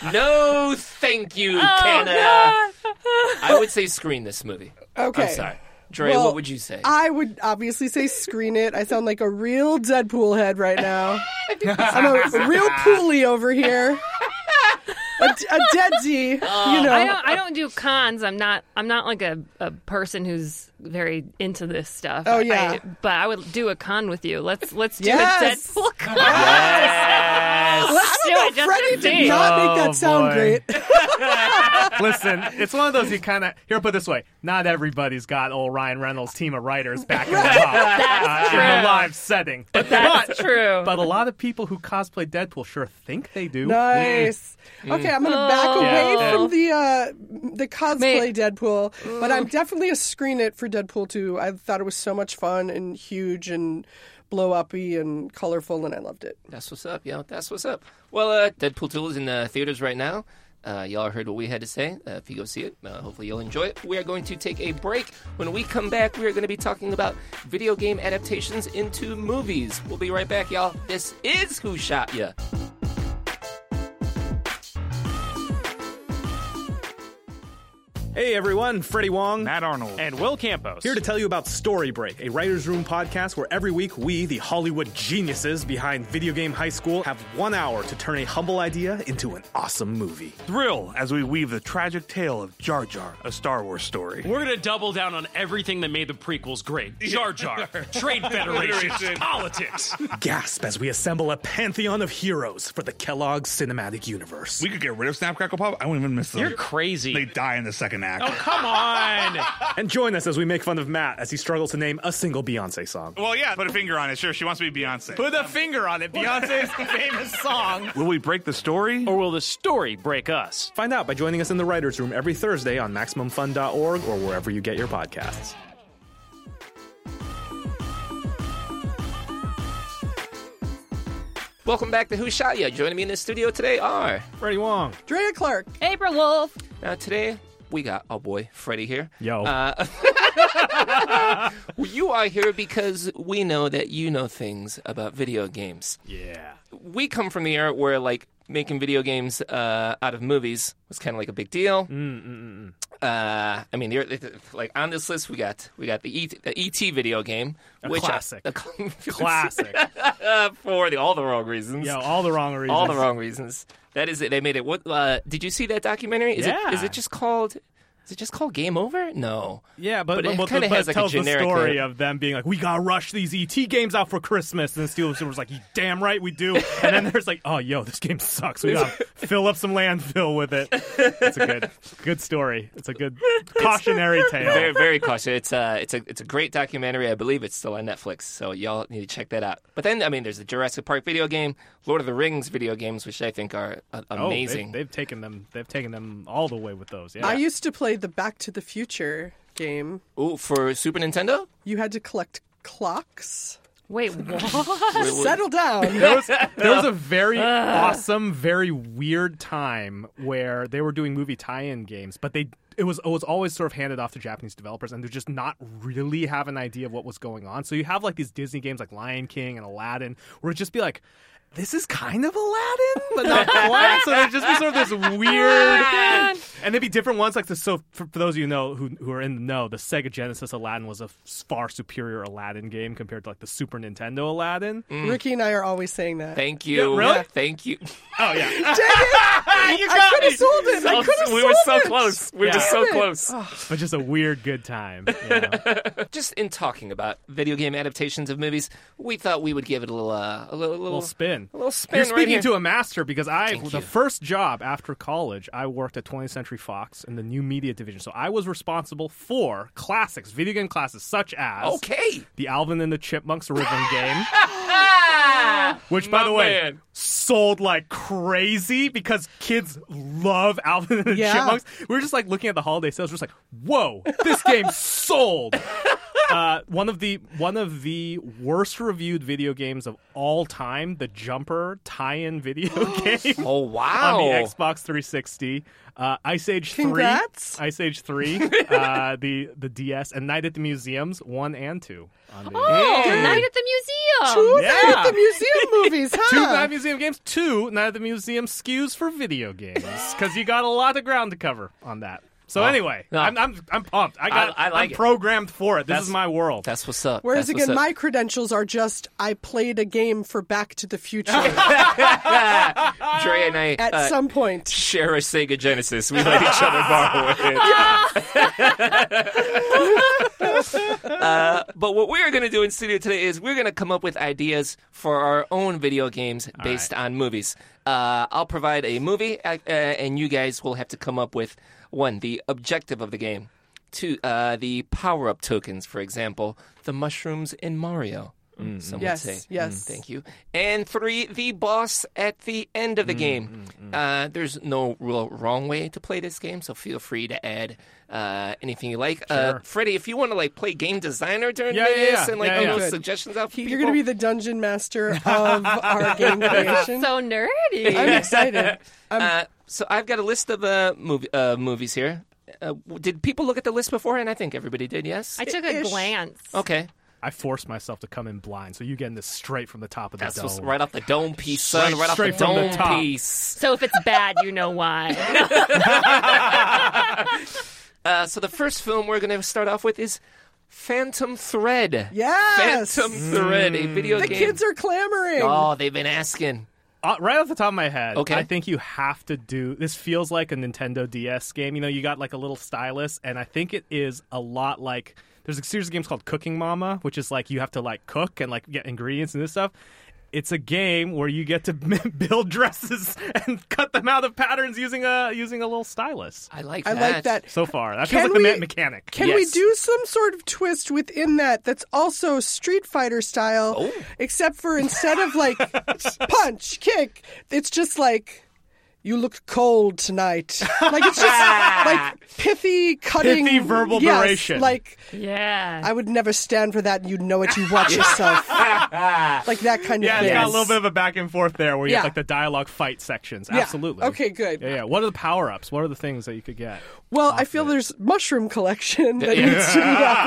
No, thank you, Oh, Kenna. God. I would say screen this movie. Okay. I'm sorry. Dre, Well, what would you say? I would obviously say screen it. I sound like a real Deadpool head right now. I'm a real poolie over here. A, a dead D, you know. I don't. I don't do cons. I'm not. I'm not like a, a person who's very into this stuff. Oh, yeah. I, but I would do a con with you. Let's let's do Yes. a Deadpool con. Yes. Let's I do don't it. know, Just Freddie to did see. not make that Oh, sound boy. great. Listen, it's one of those you kind of here. Put it this way: not everybody's got old Ryan Reynolds' team of writers back in the top That's uh, in true. a live setting. But, That's but, true. but a lot of people who cosplay Deadpool sure think they do. Nice. Okay, I'm going to back Oh. away Yeah. from the uh, the cosplay May- Deadpool, but I'm definitely a screen it for Deadpool two. I thought it was so much fun and huge and blow uppy and colorful, and I loved it. That's what's up, yo. That's what's up. Well, uh, Deadpool two is in the theaters right now. Uh, y'all heard what we had to say. Uh, if you go see it, uh, hopefully you'll enjoy it. We are going to take a break. When we come back, we are going to be talking about video game adaptations into movies. We'll be right back, y'all. This is Who Shot Ya? Hey everyone, Freddie Wong. Matt Arnold. And Will Campos. Here to tell you about Story Break, a writer's room podcast where every week we, the Hollywood geniuses behind Video Game High School, have one hour to turn a humble idea into an awesome movie. Thrill as we weave the tragic tale of Jar Jar, a Star Wars story. We're going to double down on everything that made the prequels great. Jar Jar, Trade Federation, politics. Gasp as we assemble a pantheon of heroes for the Kellogg's cinematic universe. We could get rid of Snap Crackle Pop. I won't even miss them. You're crazy. They die in the second act. Oh, come on. And join us as we make fun of Matt as he struggles to name a single Beyonce song. Well, yeah, put a finger on it. Sure, she wants to be Beyonce. Put a finger on it, Beyonce's famous song. Will we break the story? Or will the story break us? Find out by joining us in the writer's room every Thursday on Maximum Fun dot org or wherever you get your podcasts. Welcome back to Who Shot Ya? Joining me in the studio today are Freddie Wong. Drea Clark. April Wolf. now today we got our boy Freddie here. Yo. Uh, you are here because we know that you know things about video games. Yeah. We come from the era where like making video games uh, out of movies was kind of like a big deal. Mm, mm, mm, Uh, I mean, you're- like on this list, we got we got the E T, the E T video game, A which classic. I, Classic. uh, for the, all the wrong reasons. Yeah, all the wrong reasons. all the wrong reasons. That is it. They made it. What uh, did you see that documentary? Is Yeah. it is it just called? Is it just called Game Over? No. Yeah, but, But it but, kinda but has, like, a tells generic, the story uh, of them being like, we gotta rush these E T games out for Christmas, and Steel was like, you damn right we do. And then there's like, oh, yo, this game sucks. We gotta fill up some landfill with it. It's a good, good story. It's a good cautionary tale. Very very cautious. It's uh it's a it's a great documentary. I believe it's still on Netflix, so y'all need to check that out. But then I mean, there's the Jurassic Park video game, Lord of the Rings video games, which I think are uh, Oh, amazing. they've, they've taken them. They've taken them all the way with those. Yeah. I used to play the Back to the Future game. Ooh, for Super Nintendo. You had to collect clocks. Wait, what? Settle down. there was there was a very awesome, very weird time where they were doing movie tie-in games, but they it was it was always sort of handed off to Japanese developers, and they just not really have an idea of what was going on. So you have like these Disney games like Lion King and Aladdin, where it'd just be like, this is kind of Aladdin, but not quite. So there'd just be sort of this weird, and they'd be different ones. Like the, so, for, for those of you who know who who are in the know, the Sega Genesis Aladdin was a far superior Aladdin game compared to like the Super Nintendo Aladdin. Ricky and I are always saying that. Thank you. Yeah, really? Thank you. Oh yeah, Dang it! you I could have sold it. I So- could have we sold were so it. close. We Yeah. were so Damn it. close. but just a weird good time. You know? Just in talking about video game adaptations of movies, we thought we would give it a little, uh, a little, A little spin. a little spin. You're right speaking here. to a master because I, Thank the you. first job after college, I worked at twentieth Century Fox in the new media division. So I was responsible for classics, video game classics such as Okay. the Alvin and the Chipmunks rhythm game, which, by My the way, man. sold like crazy because kids love Alvin and the Yeah. Chipmunks. We were just like looking at the holiday sales, we're just like, whoa, this game sold. uh, one of the one of the worst reviewed video games of all time, the Jumper tie-in video game. Oh wow! On the Xbox three sixty, uh, Ice Age Congrats. three, Ice Age three, uh, the the D S, and Night at the Museums one and two. On the, Oh, Night at the Museum. Two Yeah. Night at the Museum movies, huh? Two Night at the Museum games, two Night at the Museum S K Us for video games, because you got a lot of ground to cover on that. So Oh, anyway, no. I'm, I'm I'm pumped. I got I- I like I'm it. programmed for it. This That's- is my world. That's what's up. Whereas That's what's again, up. my credentials are just I played a game for Back to the Future Dre and I at uh, some point. share a Sega Genesis. We let each other borrow it. uh, but what we're going to do in studio today is we're going to come up with ideas for our own video games based on movies. Uh, I'll provide a movie, uh, and you guys will have to come up with one, the objective of the game, two, uh, the power-up tokens, for example, the mushrooms in Mario. Mm, some Yes, would say. yes. Mm, thank you. And three, the boss at the end of the game. Uh, there's no real wrong way to play this game, so feel free to add uh, anything you like. Uh, Sure. Freddie, if you want to like play game designer during Yeah, this yeah, yeah. and like Yeah, all yeah. those Good. suggestions out for You're people, going to be the dungeon master of our game creation. So nerdy. I'm excited. I'm, Uh, so I've got a list of uh, movie, uh, movies here. Uh, did people look at the list beforehand? I think everybody did, yes? I took a Ish. glance. Okay. I forced myself to come in blind, so you're getting this straight from the top of the That's dome. what's right off the dome piece, son. Straight- Right off the straight from the dome top. piece. So if it's bad, you know why. Uh, so the first film we're going to start off with is Phantom Thread. Yes. Phantom Thread, a video the game. kids are clamoring. Oh, they've been asking. Uh, right off the top of my head, Okay. I think you have to do this. Feels like a Nintendo D S game. You know, you got like a little stylus, and I think it is a lot like there's a series of games called Cooking Mama, which is like you have to like cook and like get ingredients and this stuff. It's a game where you get to build dresses and cut them out of patterns using a using a little stylus. I like I that. like that. So far, that Can feels like the we- me- mechanic. Can we Yes. do some sort of twist within that that's also Street Fighter style, Oh. except for instead of like punch, kick, it's just like you look cold tonight. Like it's just like pithy cutting. Pithy verbal yes, duration. Like Yeah. I would never stand for that and you'd know it, you watch yourself. Like that kind of Yeah, thing. it's got a little bit of a back and forth there where you Yeah. have like the dialogue fight sections. Yeah. Absolutely. Okay, good. Yeah, yeah. What are the power ups? What are the things that you could get? Well, I off feel it? there's mushroom collection that Yeah. needs to be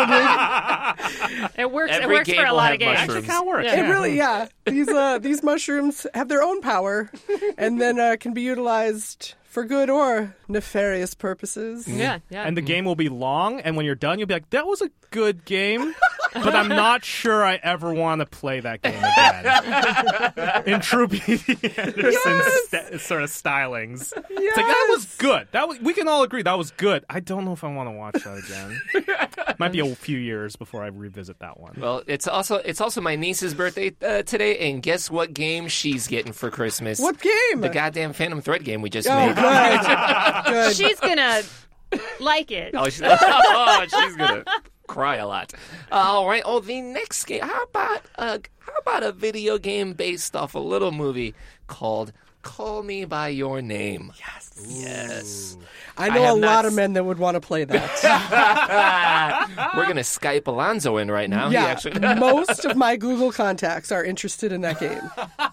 happening. It works. Every it works game for a will lot have of games. mushrooms. That's how it works. Yeah. It really, yeah. These uh, these mushrooms have their own power, and then uh, can be utilized for good or nefarious purposes. Yeah, yeah. And the game will be long, and when you're done, you'll be like, that was a good game, but I'm not sure I ever want to play that game again. In true P D Anderson Yes. st- sort of stylings. It's like, that was good. That was, we can all agree that was good. I don't know if I want to watch that again. Might be a few years before I revisit that one. Well, it's also it's also my niece's birthday uh, today, and guess what game she's getting for Christmas? What game? The goddamn Phantom Thread game we just Oh, made. good. Good. She's gonna like it. Oh, she's, oh, she's gonna cry a lot. Uh, all right. Oh, the next game. How about uh, how about a video game based off a little movie called Call Me by Your Name? Yes. Yes. I I know have a not lot of s- men that would want to play that. We're gonna Skype Alonzo in right now. He yeah, actually- most of my Google contacts are interested in that game.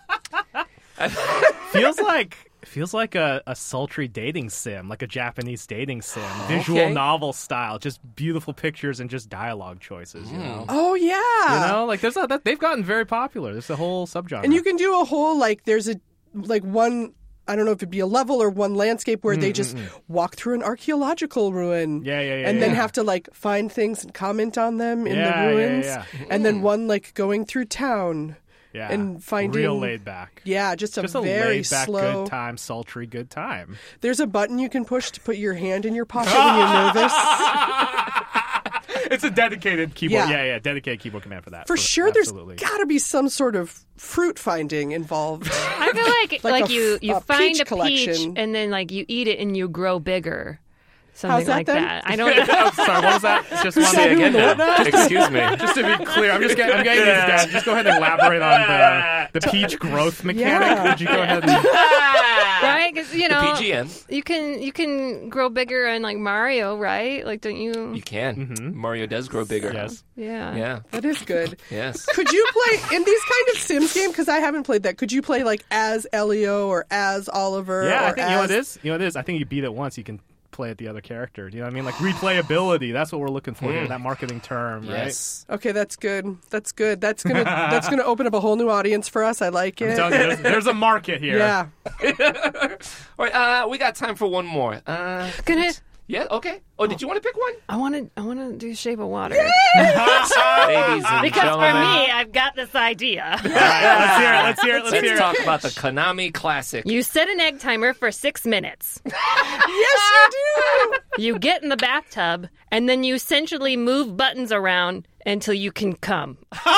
feels like feels like a, a sultry dating sim, like a Japanese dating sim, visual Okay. novel style, just beautiful pictures and just dialogue choices. You know, Oh yeah, you know, like there's a, that they've gotten very popular. There's a whole subgenre, and you can do a whole like there's a like one. I don't know if it'd be a level or one landscape where they just walk through an archaeological ruin. Mm, Yeah, yeah, yeah, And then yeah. have to like find things and comment on them in Yeah, the yeah, ruins. yeah. And then one like going through town. yeah, and finding- real laid back. Yeah, just a Just a very laid back, slow. good time, sultry, good time. There's a button you can push to put your hand in your pocket when you're nervous. It's a dedicated keyboard. Yeah. Yeah, yeah, dedicated keyboard command for that. For sure, there's absolutely. got to be some sort of fruit finding involved. I feel like Like like, a you f- you a find peach a peach collection. and then like you eat it and you grow bigger. Something that like then? that. I don't know. Oh, sorry, what was that? Just Who's one that? day Who again. in the what now? Excuse me. Just to be clear, I'm just getting, I'm getting these down. Just go ahead and elaborate on the the peach growth mechanic. Yeah. Would you go ahead and right? Because you know, P G M. you can you can grow bigger in like Mario, right? Like, don't you? You can. Mm-hmm. Mario does grow bigger. Yes. Yeah. Yeah. That is good. Yes. Could you play in these kind of Sims games? Because I haven't played that. Could you play like as Elio or as Oliver? Yeah, or I think as... you know what it is. You know what it is. I think you beat it once, you can play at the other character. Do you know what I mean? Like replayability. That's what we're looking for here. That marketing term, Yes. right? Okay, that's good. That's good. That's gonna that's gonna open up a whole new audience for us. I like it. I'm telling you, there's, there's a market here. Yeah. All right, uh, we got time for one more. Uh, Can I? yeah, okay. Oh, did you want to pick one? I want to. I want to do Shape of Water. Ladies and Because for gentlemen, me, I've got this idea. All right, let's hear it. Let's hear it. Let's, let's hear it. talk about the Konami Classic. You set an egg timer for six minutes. Yes, you do. You get in the bathtub, and then you essentially move buttons around until you can come.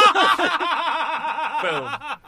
Boom.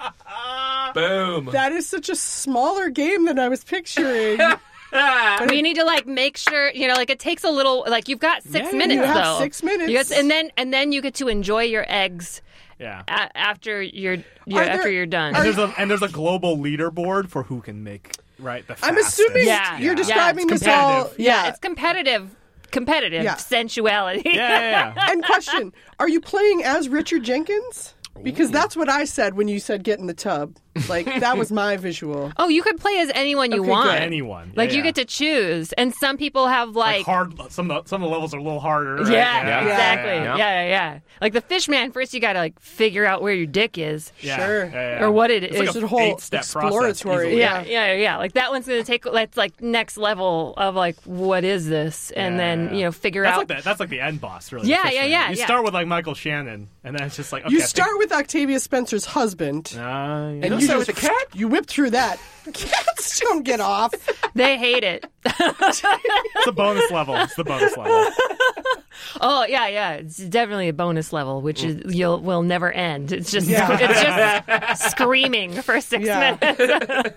Boom. That is such a smaller game than I was picturing. But you need to like make sure, you know, like it takes a little. Like you've got six Yeah, minutes you have though. six minutes. You get- and then and then you get to enjoy your eggs Yeah. a- after you're, you're Are there- after you're done. And there's a and there's a global leaderboard for who can make right the I'm fastest. assuming Yeah. you're Yeah. describing It's this all. competitive. yeah, it's competitive, competitive Yeah. sensuality. Yeah, yeah, yeah. And question: are you playing as Richard Jenkins? Because that's what I said when you said get in the tub. Like that was my visual. Oh, you could play as anyone you Okay, want. good. Anyone. Like Yeah, you yeah. get to choose, and some people have like, like. hard. Some of the, some of the levels are a little harder. Right? Yeah, exactly. yeah. Yeah. yeah, yeah, Like the Fishman, first you gotta like figure out where your dick is, Yeah, Sure. yeah, yeah. or what it It's is. like It's a a whole eight-step exploratory. process, easily. yeah, yeah, yeah. Like that one's gonna take. That's like next level of like what is this, and Yeah, then yeah. you know figure That's out. like the, that's like the end boss, really. Yeah, the Fishman. yeah, yeah, You yeah. start with like Michael Shannon, and then it's just like okay, You I think- start with Octavia Spencer's husband, Uh, yeah. and don't you start just with the cat? You whip through that. Cats don't get off. They hate it. It's a bonus level. It's the bonus level. Oh yeah, yeah. It's definitely a bonus level, which is you'll will never end. It's just Yeah. it's just screaming for six Yeah. minutes.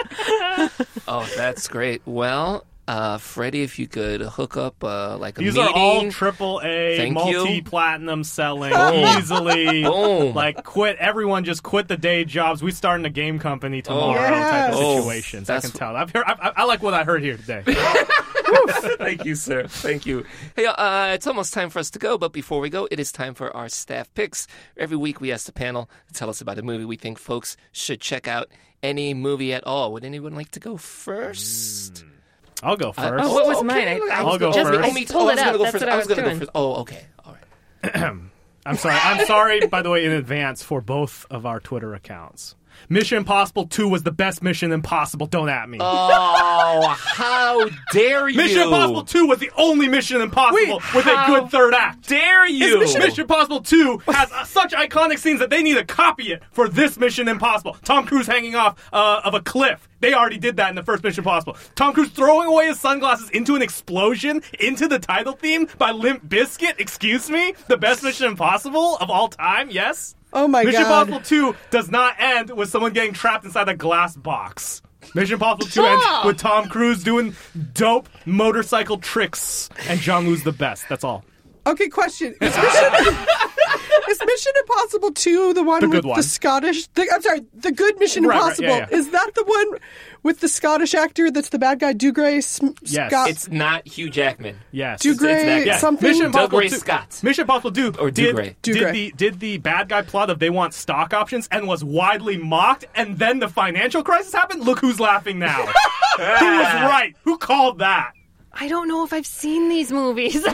Oh, that's great. Well, uh, Freddie, if you could hook up uh, like a These meeting. are all triple A, Thank you. multi-platinum selling, Boom. easily. Boom. Like quit. Everyone just quit the day jobs. We start in a game company tomorrow. Yes. Type of Oh, situations. I that's- can tell. I've heard. I, I like what I heard here today. Thank you, sir. Thank you. Hey, uh, it's almost time for us to go, but before we go, it is time for our staff picks. Every week we ask the panel to tell us about a movie we think folks should check out. Any movie at all. Would anyone like to go first? I'll go I- first. Oh, what was okay. mine? I- I I'll was go just- first. I Oh, me- pulled oh, I it was gonna up. go That's first. what I I was was gonna go doing. first. Oh, okay. All right. I'm sorry. I'm sorry, by the way, in advance for both of our Twitter accounts. Mission Impossible two was the best Mission Impossible. Don't at me. Oh, how dare you! Mission Impossible two was the only Mission Impossible Wait, with a how good third act. Dare you! Mission, Mission Impossible two has uh, such iconic scenes that they need to copy it for this Mission Impossible. Tom Cruise hanging off uh, of a cliff. They already did that in the first Mission Impossible. Tom Cruise throwing away his sunglasses into an explosion into the title theme by Limp Bizkit. Excuse me? The best Mission Impossible of all time? Yes? Oh my Mission god. Impossible two does not end with someone getting trapped inside a glass box. Mission Impossible two ends Oh. with Tom Cruise doing dope motorcycle tricks, and John Woo's the best. That's all. Okay, question. Is Mission, is Mission Impossible two the one The with good one. the Scottish... The, I'm sorry, the good Mission Right, right, Impossible. yeah, yeah. Is that the one with the Scottish actor that's the bad guy, Dougray Sm- Yes. Scott? It's not Hugh Jackman. Yes. it's Dougray that guy. something? Mission Impossible Dougray two, Scott. Mission Impossible two Or did, Dougray. did Dougray. the did the bad guy plot of they want stock options and was widely mocked, and then the financial crisis happened. Look who's laughing now. Who was right? Who called that? I don't know if I've seen these movies. it's,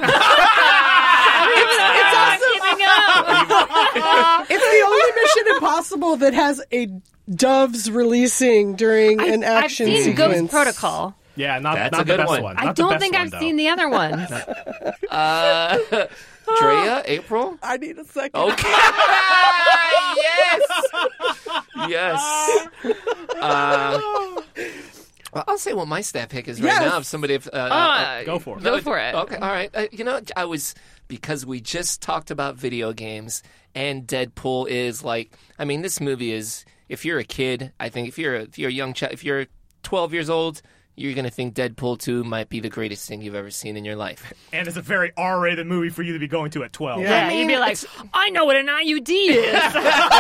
it's also- keeping up. It's the only Mission Impossible that has a doves releasing during I, an action I've seen sequence. Ghost Protocol. Yeah, not, That's not a the good best one. one. I Not the don't best think one, I've though. seen the other ones. Uh, Drea, April? I need a second. Okay. yes. Yes. Uh, well, I'll say what my stat pick is right Yes. now. If somebody, if, uh, Uh, Go for it. Go for it. Okay, all right. Uh, you know, I was because we just talked about video games, and Deadpool is like. I mean, this movie is. If you're a kid, I think if you're a, if you're a young child, if you're twelve years old, you're going to think Deadpool two might be the greatest thing you've ever seen in your life. And it's a very R-rated movie for you to be going to at twelve. Yeah, you'd be like, I know what an I U D is.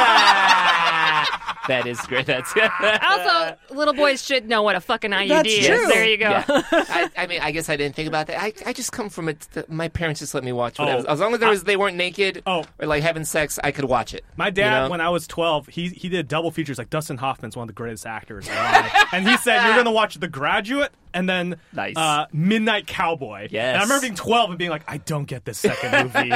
That is great. That's Also, little boys should know what a fucking I U D That's is. true. There you go. Yeah. I, I mean, I guess I didn't think about that. I, I just come from it. My parents just let me watch whatever. Oh. As long as there was, they weren't naked Oh. or like having sex, I could watch it. My dad, You know? when I was twelve, he he did double features. Like Dustin Hoffman's one of the greatest actors alive, and he said you're going to watch The Graduate and then Nice. uh, Midnight Cowboy. Yes. And I remember being twelve and being like, I don't get this second movie.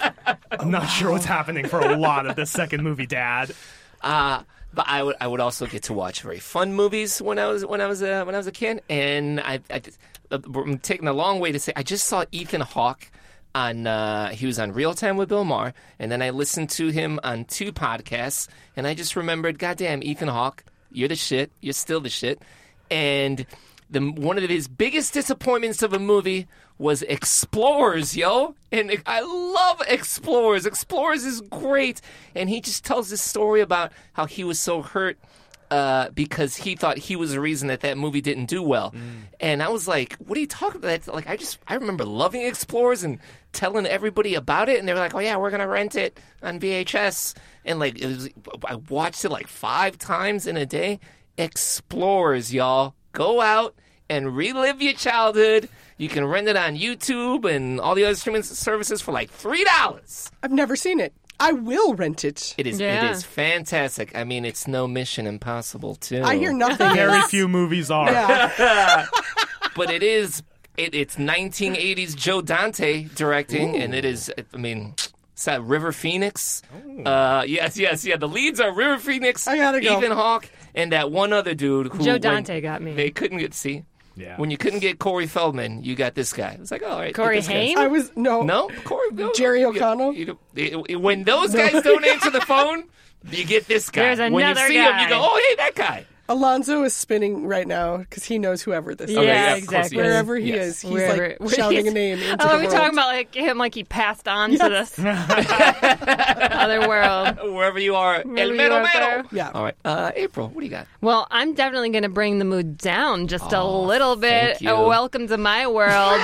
I'm not sure what's happening for a lot of this second movie, Dad. Uh, but I would I would also get to watch very fun movies when I was when I was a, when I was a kid, and I, I I'm taking a long way to say I just saw Ethan Hawke on uh, he was on Real Time with Bill Maher, and then I listened to him on two podcasts, and I just remembered, goddamn, Ethan Hawke, you're the shit, you're still the shit, and the one of his biggest disappointments of a movie was Explorers, yo. And I love Explorers. Explorers is great. And he just tells this story about how he was so hurt uh, because he thought he was the reason that that movie didn't do well. Mm. And I was like, what are you talking about? Like, I just, I remember loving Explorers and telling everybody about it. And they were like, oh, yeah, we're going to rent it on V H S. And, like, it was, I watched it like five times in a day. Explorers, y'all. Go out and relive your childhood. You can rent it on YouTube and all the other streaming services for like three dollars. I've never seen it. I will rent it. It is. Yeah. It is fantastic. I mean, it's no Mission Impossible, too. I hear nothing. Very else. few movies are. Yeah. But it is. It, it's nineteen eighties Joe Dante directing, Ooh. And it is. I mean. It's that River Phoenix. Uh, yes, yes, yeah. The leads are River Phoenix, I gotta go. Ethan Hawke, and that one other dude who Joe Dante got me. They couldn't get see. Yeah. When you couldn't get Corey Feldman, you got this guy. It's like, oh, all right. Corey get this guy. Haim? I was no. No, Corey. No, Jerry you- O'Connell? you- you- when those guys don't answer the phone, you get this guy. There's when you another see him, guy. you go, oh, hey, that guy. Alonzo is spinning right now because he knows whoever this Yeah, is. yeah, of course exactly. he is. Wherever he Yes. is, he's Wherever- like shouting he's- a name into I the love we world. talking about like him, like he passed on to this other world. Wherever you are, Wherever El you Mero are Mero. there. Yeah. All right. Uh, April, what do you got? Well, I'm definitely going to bring the mood down just a Oh, little bit. thank you. Uh, welcome to my world.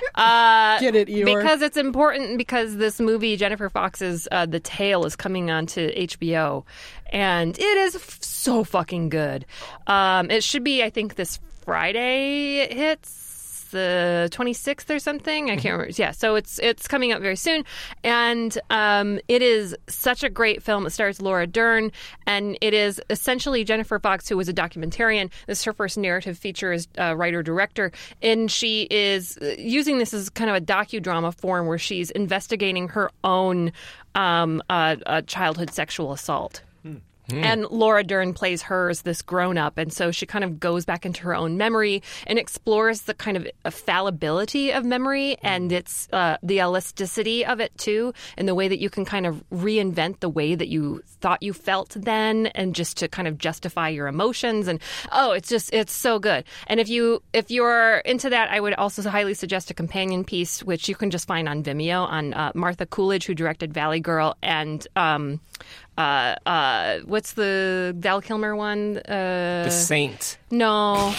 Uh, Get it, Eeyore? Because it's important because this movie, Jennifer Fox's uh, The Tale, is coming on to H B O. And it is f- so fucking good. Um, it should be, I think, this Friday it hits. The twenty-sixth or something. I can't remember. Yeah, so it's it's coming up very soon, and um, it is such a great film. It stars Laura Dern, and it is essentially Jennifer Fox, who was a documentarian. This is her first narrative feature as uh, writer director, and she is using this as kind of a docudrama form where she's investigating her own um, uh, uh, childhood sexual assault. Mm. And Laura Dern plays her as this grown-up, and so she kind of goes back into her own memory and explores the kind of fallibility of memory and its uh, the elasticity of it too, and the way that you can kind of reinvent the way that you thought you felt then, and just to kind of justify your emotions. And oh, it's just it's so good. And if you if you're into that, I would also highly suggest a companion piece, which you can just find on Vimeo, on uh, Martha Coolidge, who directed Valley Girl, and um, uh, uh, what's the Val Kilmer one? Uh, The Saint. No.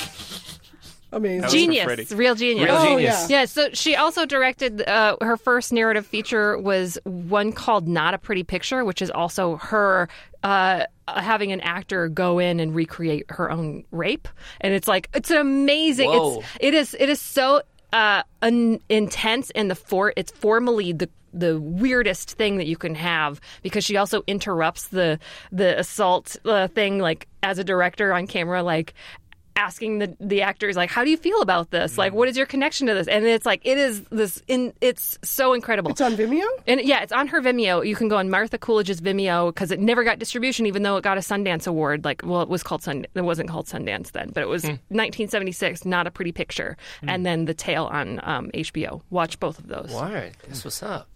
Amazing. Genius. Real Genius. Real Oh, Genius. Yeah, so she also directed, uh, her first narrative feature was one called Not a Pretty Picture, which is also her uh, having an actor go in and recreate her own rape. And it's like, it's amazing. Whoa. It's, it is, it is so uh, un- intense, and the for, it's formally the the weirdest thing that you can have, because she also interrupts the the assault uh, thing, like as a director on camera, like asking the the actors, like, how do you feel about this? Mm. Like, what is your connection to this? And it's like, it is this in it's so incredible. It's on Vimeo? And yeah, it's on her Vimeo. You can go on Martha Coolidge's Vimeo, because it never got distribution, even though it got a Sundance Award. Like, well, it was called Sun. It wasn't called Sundance then, but it was mm. nineteen seventy-six. Not a Pretty Picture, mm. and then The Tale on um, H B O. Watch both of those. All right, that's what's up.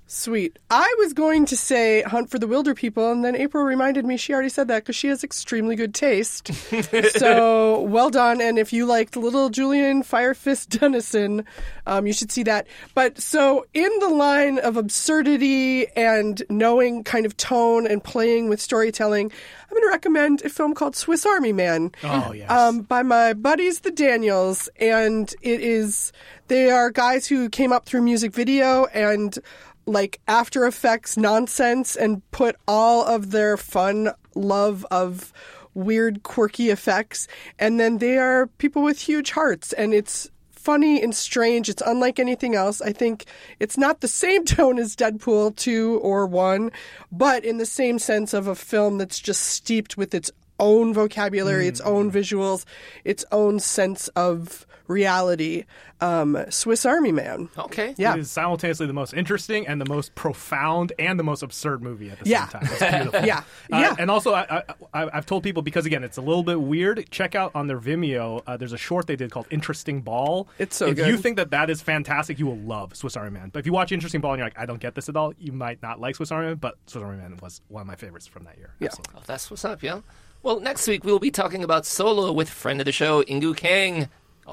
Sweet. I was going to say Hunt for the Wilder People, and then April reminded me she already said that because she has extremely good taste. So well done. And if you liked Little Julian Firefist Dennison, um, you should see that. But so in the line of absurdity and knowing kind of tone and playing with storytelling, I'm going to recommend a film called Swiss Army Man. Oh, yes. Um, by my buddies, the Daniels. And it is, they are guys who came up through music video and like After Effects nonsense and put all of their fun love of weird, quirky effects. And then they are people with huge hearts. And it's funny and strange. It's unlike anything else. I think it's not the same tone as Deadpool two or one, but in the same sense of a film that's just steeped with its own vocabulary, mm. its own visuals, its own sense of reality. Um, Swiss Army Man. Okay. Yeah. It is simultaneously the most interesting and the most profound and the most absurd movie at the yeah. same time. It's beautiful. yeah. Uh, yeah. And also, I, I, I've told people, because again, it's a little bit weird, check out on their Vimeo, uh, there's a short they did called Interesting Ball. It's so if good. If you think that that is fantastic, you will love Swiss Army Man. But if you watch Interesting Ball and you're like, I don't get this at all, you might not like Swiss Army Man, but Swiss Army Man was one of my favorites from that year. Yeah. Absolutely. Oh, that's what's up, yeah. Well, next week we'll be talking about Solo with friend of the show, Ingu Kang. Oh,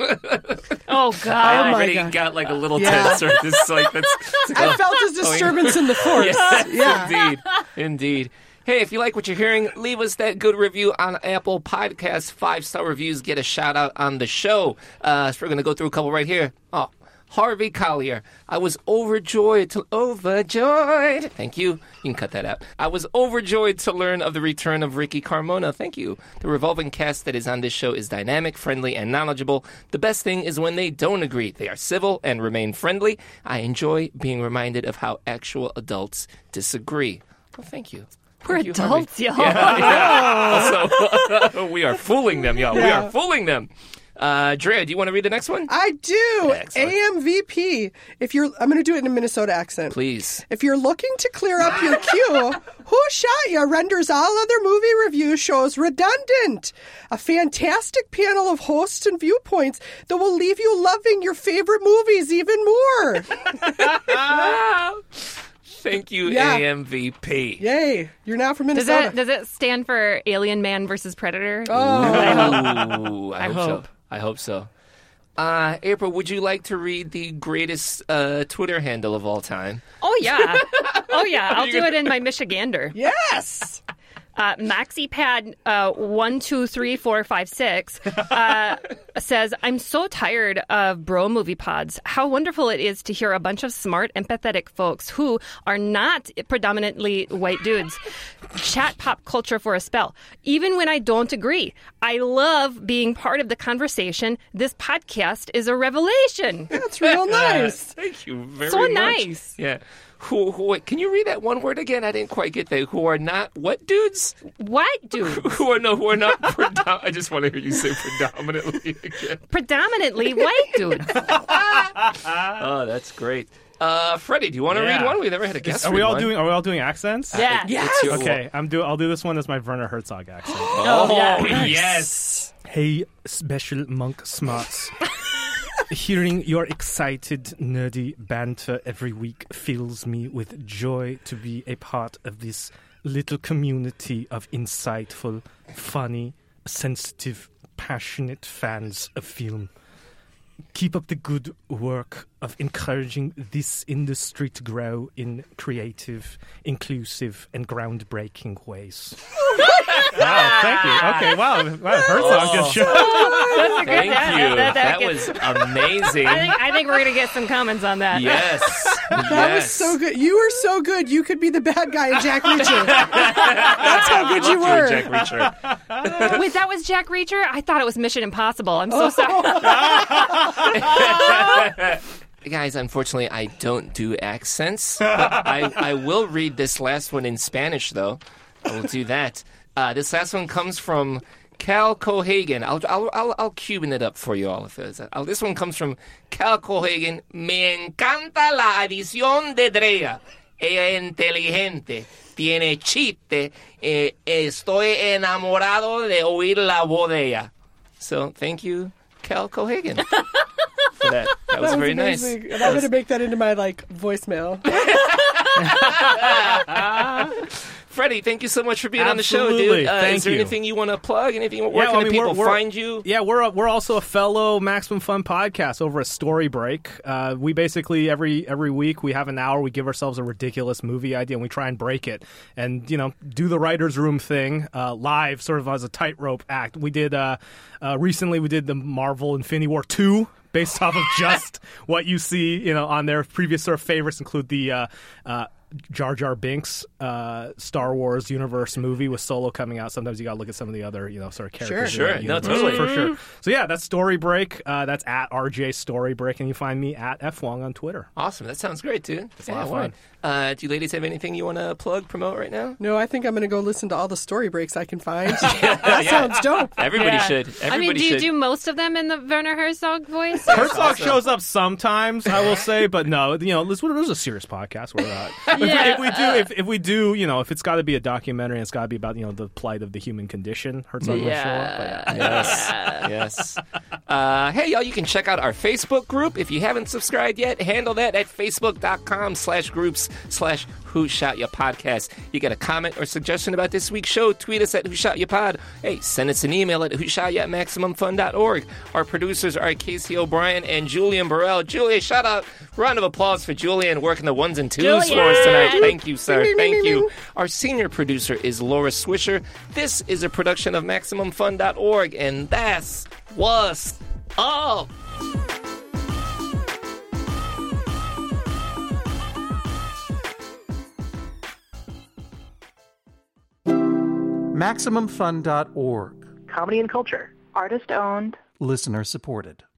oh God! I Oh, already my God. got like a little Yeah. tense. Or this, like, that's, I felt a disturbance in the force. Yes, yeah. indeed, indeed. Hey, if you like what you're hearing, leave us that good review on Apple Podcasts. Five-star reviews get a shout-out on the show. Uh, so we're going to go through a couple right here. Oh, Harvey Collier. I was overjoyed to... Overjoyed. Thank you. You can cut that out. I was overjoyed to learn of the return of Ricky Carmona. Thank you. The revolving cast that is on this show is dynamic, friendly, and knowledgeable. The best thing is when they don't agree. They are civil and remain friendly. I enjoy being reminded of how actual adults disagree. Well, thank you. We're Thank you, adults, Harvey. y'all. Yeah, yeah. Also, we are fooling them, y'all. We Yeah. are fooling them. Uh, Drea, do you want to read the next one? I do. Excellent. A M V P. If you're, I'm going to do it in a Minnesota accent. Please. If you're looking to clear up your queue, Who Shot Ya renders all other movie review shows redundant. A fantastic panel of hosts and viewpoints that will leave you loving your favorite movies even more. Thank you, Yeah. A M V P. Yay. You're now from Does Minnesota. it does it stand for Alien Man versus Predator? Oh. Ooh, I, I hope, hope. so. I hope so. Uh, April, would you like to read the greatest uh, Twitter handle of all time? Oh yeah, oh yeah. I'll you do gonna- it in my Michigander. Yes. Uh, MaxiPad uh, one two three four five six uh, says, "I'm so tired of bro movie pods. How wonderful it is to hear a bunch of smart, empathetic folks who are not predominantly white dudes chat pop culture for a spell, even when I don't agree. I love being part of the conversation. This podcast is a revelation." That's real nice. Thank you very So much. nice. Yeah. Who, who? Wait, can you read that one word again? I didn't quite get that. Who are not what dudes? White dudes. Who are no? Who are not? Predom- I just want to hear you say predominantly again. Predominantly white dudes. Oh, that's great. Uh, Freddie, do you want to Yeah. read one? We never had a guest. Are we read all one. doing? Are we all doing accents? Yeah. It's your- Okay, I'm do. I'll do this one as my Werner Herzog accent. Oh, yeah. yes. Hey, special monk smarts. Hearing your excited, nerdy banter every week fills me with joy to be a part of this little community of insightful, funny, sensitive, passionate fans of film. Keep up the good work of encouraging this industry to grow in creative, inclusive, and groundbreaking ways. Wow, thank you. Okay, wow, wow Herzog just showed. That's a good- Thank that- you. that- that That gets- was amazing. I think I think we're gonna get some comments on that. Yes. That yes. was so good. You were so good. You could be the bad guy in Jack Reacher. That's how good you Love were. Jack Reacher. Wait, that was Jack Reacher? I thought it was Mission Impossible. I'm so sorry. Guys, unfortunately, I don't do accents. But I, I will read this last one in Spanish, though. I will do that. Uh, this last one comes from Cal Cohagen. I'll, I'll, I'll, I'll Cuban it up for you all. If there's a, uh, this one comes from Cal Cohagen. Me encanta la adición de Drea. Ella es inteligente. Tiene chiste. Eh, estoy enamorado de oír la voz de ella. So, thank you, Cal Cohagen. For that. That was was very amazing. nice. And I'm going to make that into my like voicemail. Freddie, thank you so much for being Absolutely. on the show, dude. Uh, Thank is there you. anything you want to plug? Anything? Where Yeah, can well, I the mean, people we're- we're- find you? Yeah, we're a, we're also a fellow Maximum Fun podcast over at Story Break. Uh, we basically every every week we have an hour. We give ourselves a ridiculous movie idea and we try and break it, and you know do the writers' room thing uh, live, sort of as a tightrope act. We did uh, uh, recently. We did the Marvel Infinity War two. Based off of just what you see, you know, on their previous sort of favorites include the uh, uh, Jar Jar Binks uh, Star Wars universe movie with Solo coming out. Sometimes you got to look at some of the other, you know, sort of characters. Sure, in that sure. No, universe, totally. for sure. So yeah, that's Story Break. Uh, that's at R J Story Break, and you find me at F Wong on Twitter. Awesome. That sounds great, dude. It's a lot of fun. Uh, do you ladies have anything you want to plug, promote right now? No, I think I'm going to go listen to all the story breaks I can find. That sounds dope. Everybody Yeah. should. Everybody I mean, do you should. do most of them in the Werner Herzog voice? Herzog shows up sometimes, I will say, but no, you know, this, this is a serious podcast. We're not. If, Yeah. we, if we do, if, if we do, you know, if it's got to be a documentary, and it's got to be about you know the plight of the human condition. Herzog will show up. But yeah. Yes. Yes. Uh, hey, y'all, you can check out our Facebook group. If you haven't subscribed yet, handle that at facebook.com slash groups slash Who Shot Ya Podcast. You got a comment or suggestion about this week's show, tweet us at Who Shot Ya Pod. Hey, send us an email at who shot ya at maximum fun dot org. Our producers are Casey O'Brien and Julian Burrell. Julia, shout out. Round of applause for Julian working the ones and twos Julian! for us tonight. Thank you, sir. Ding, ding, Thank ding, you. ding. Our senior producer is Laura Swisher. This is a production of maximum fun dot org, and that's what's up. Maximum Fun dot org. Comedy and culture. Artist owned. Listener supported.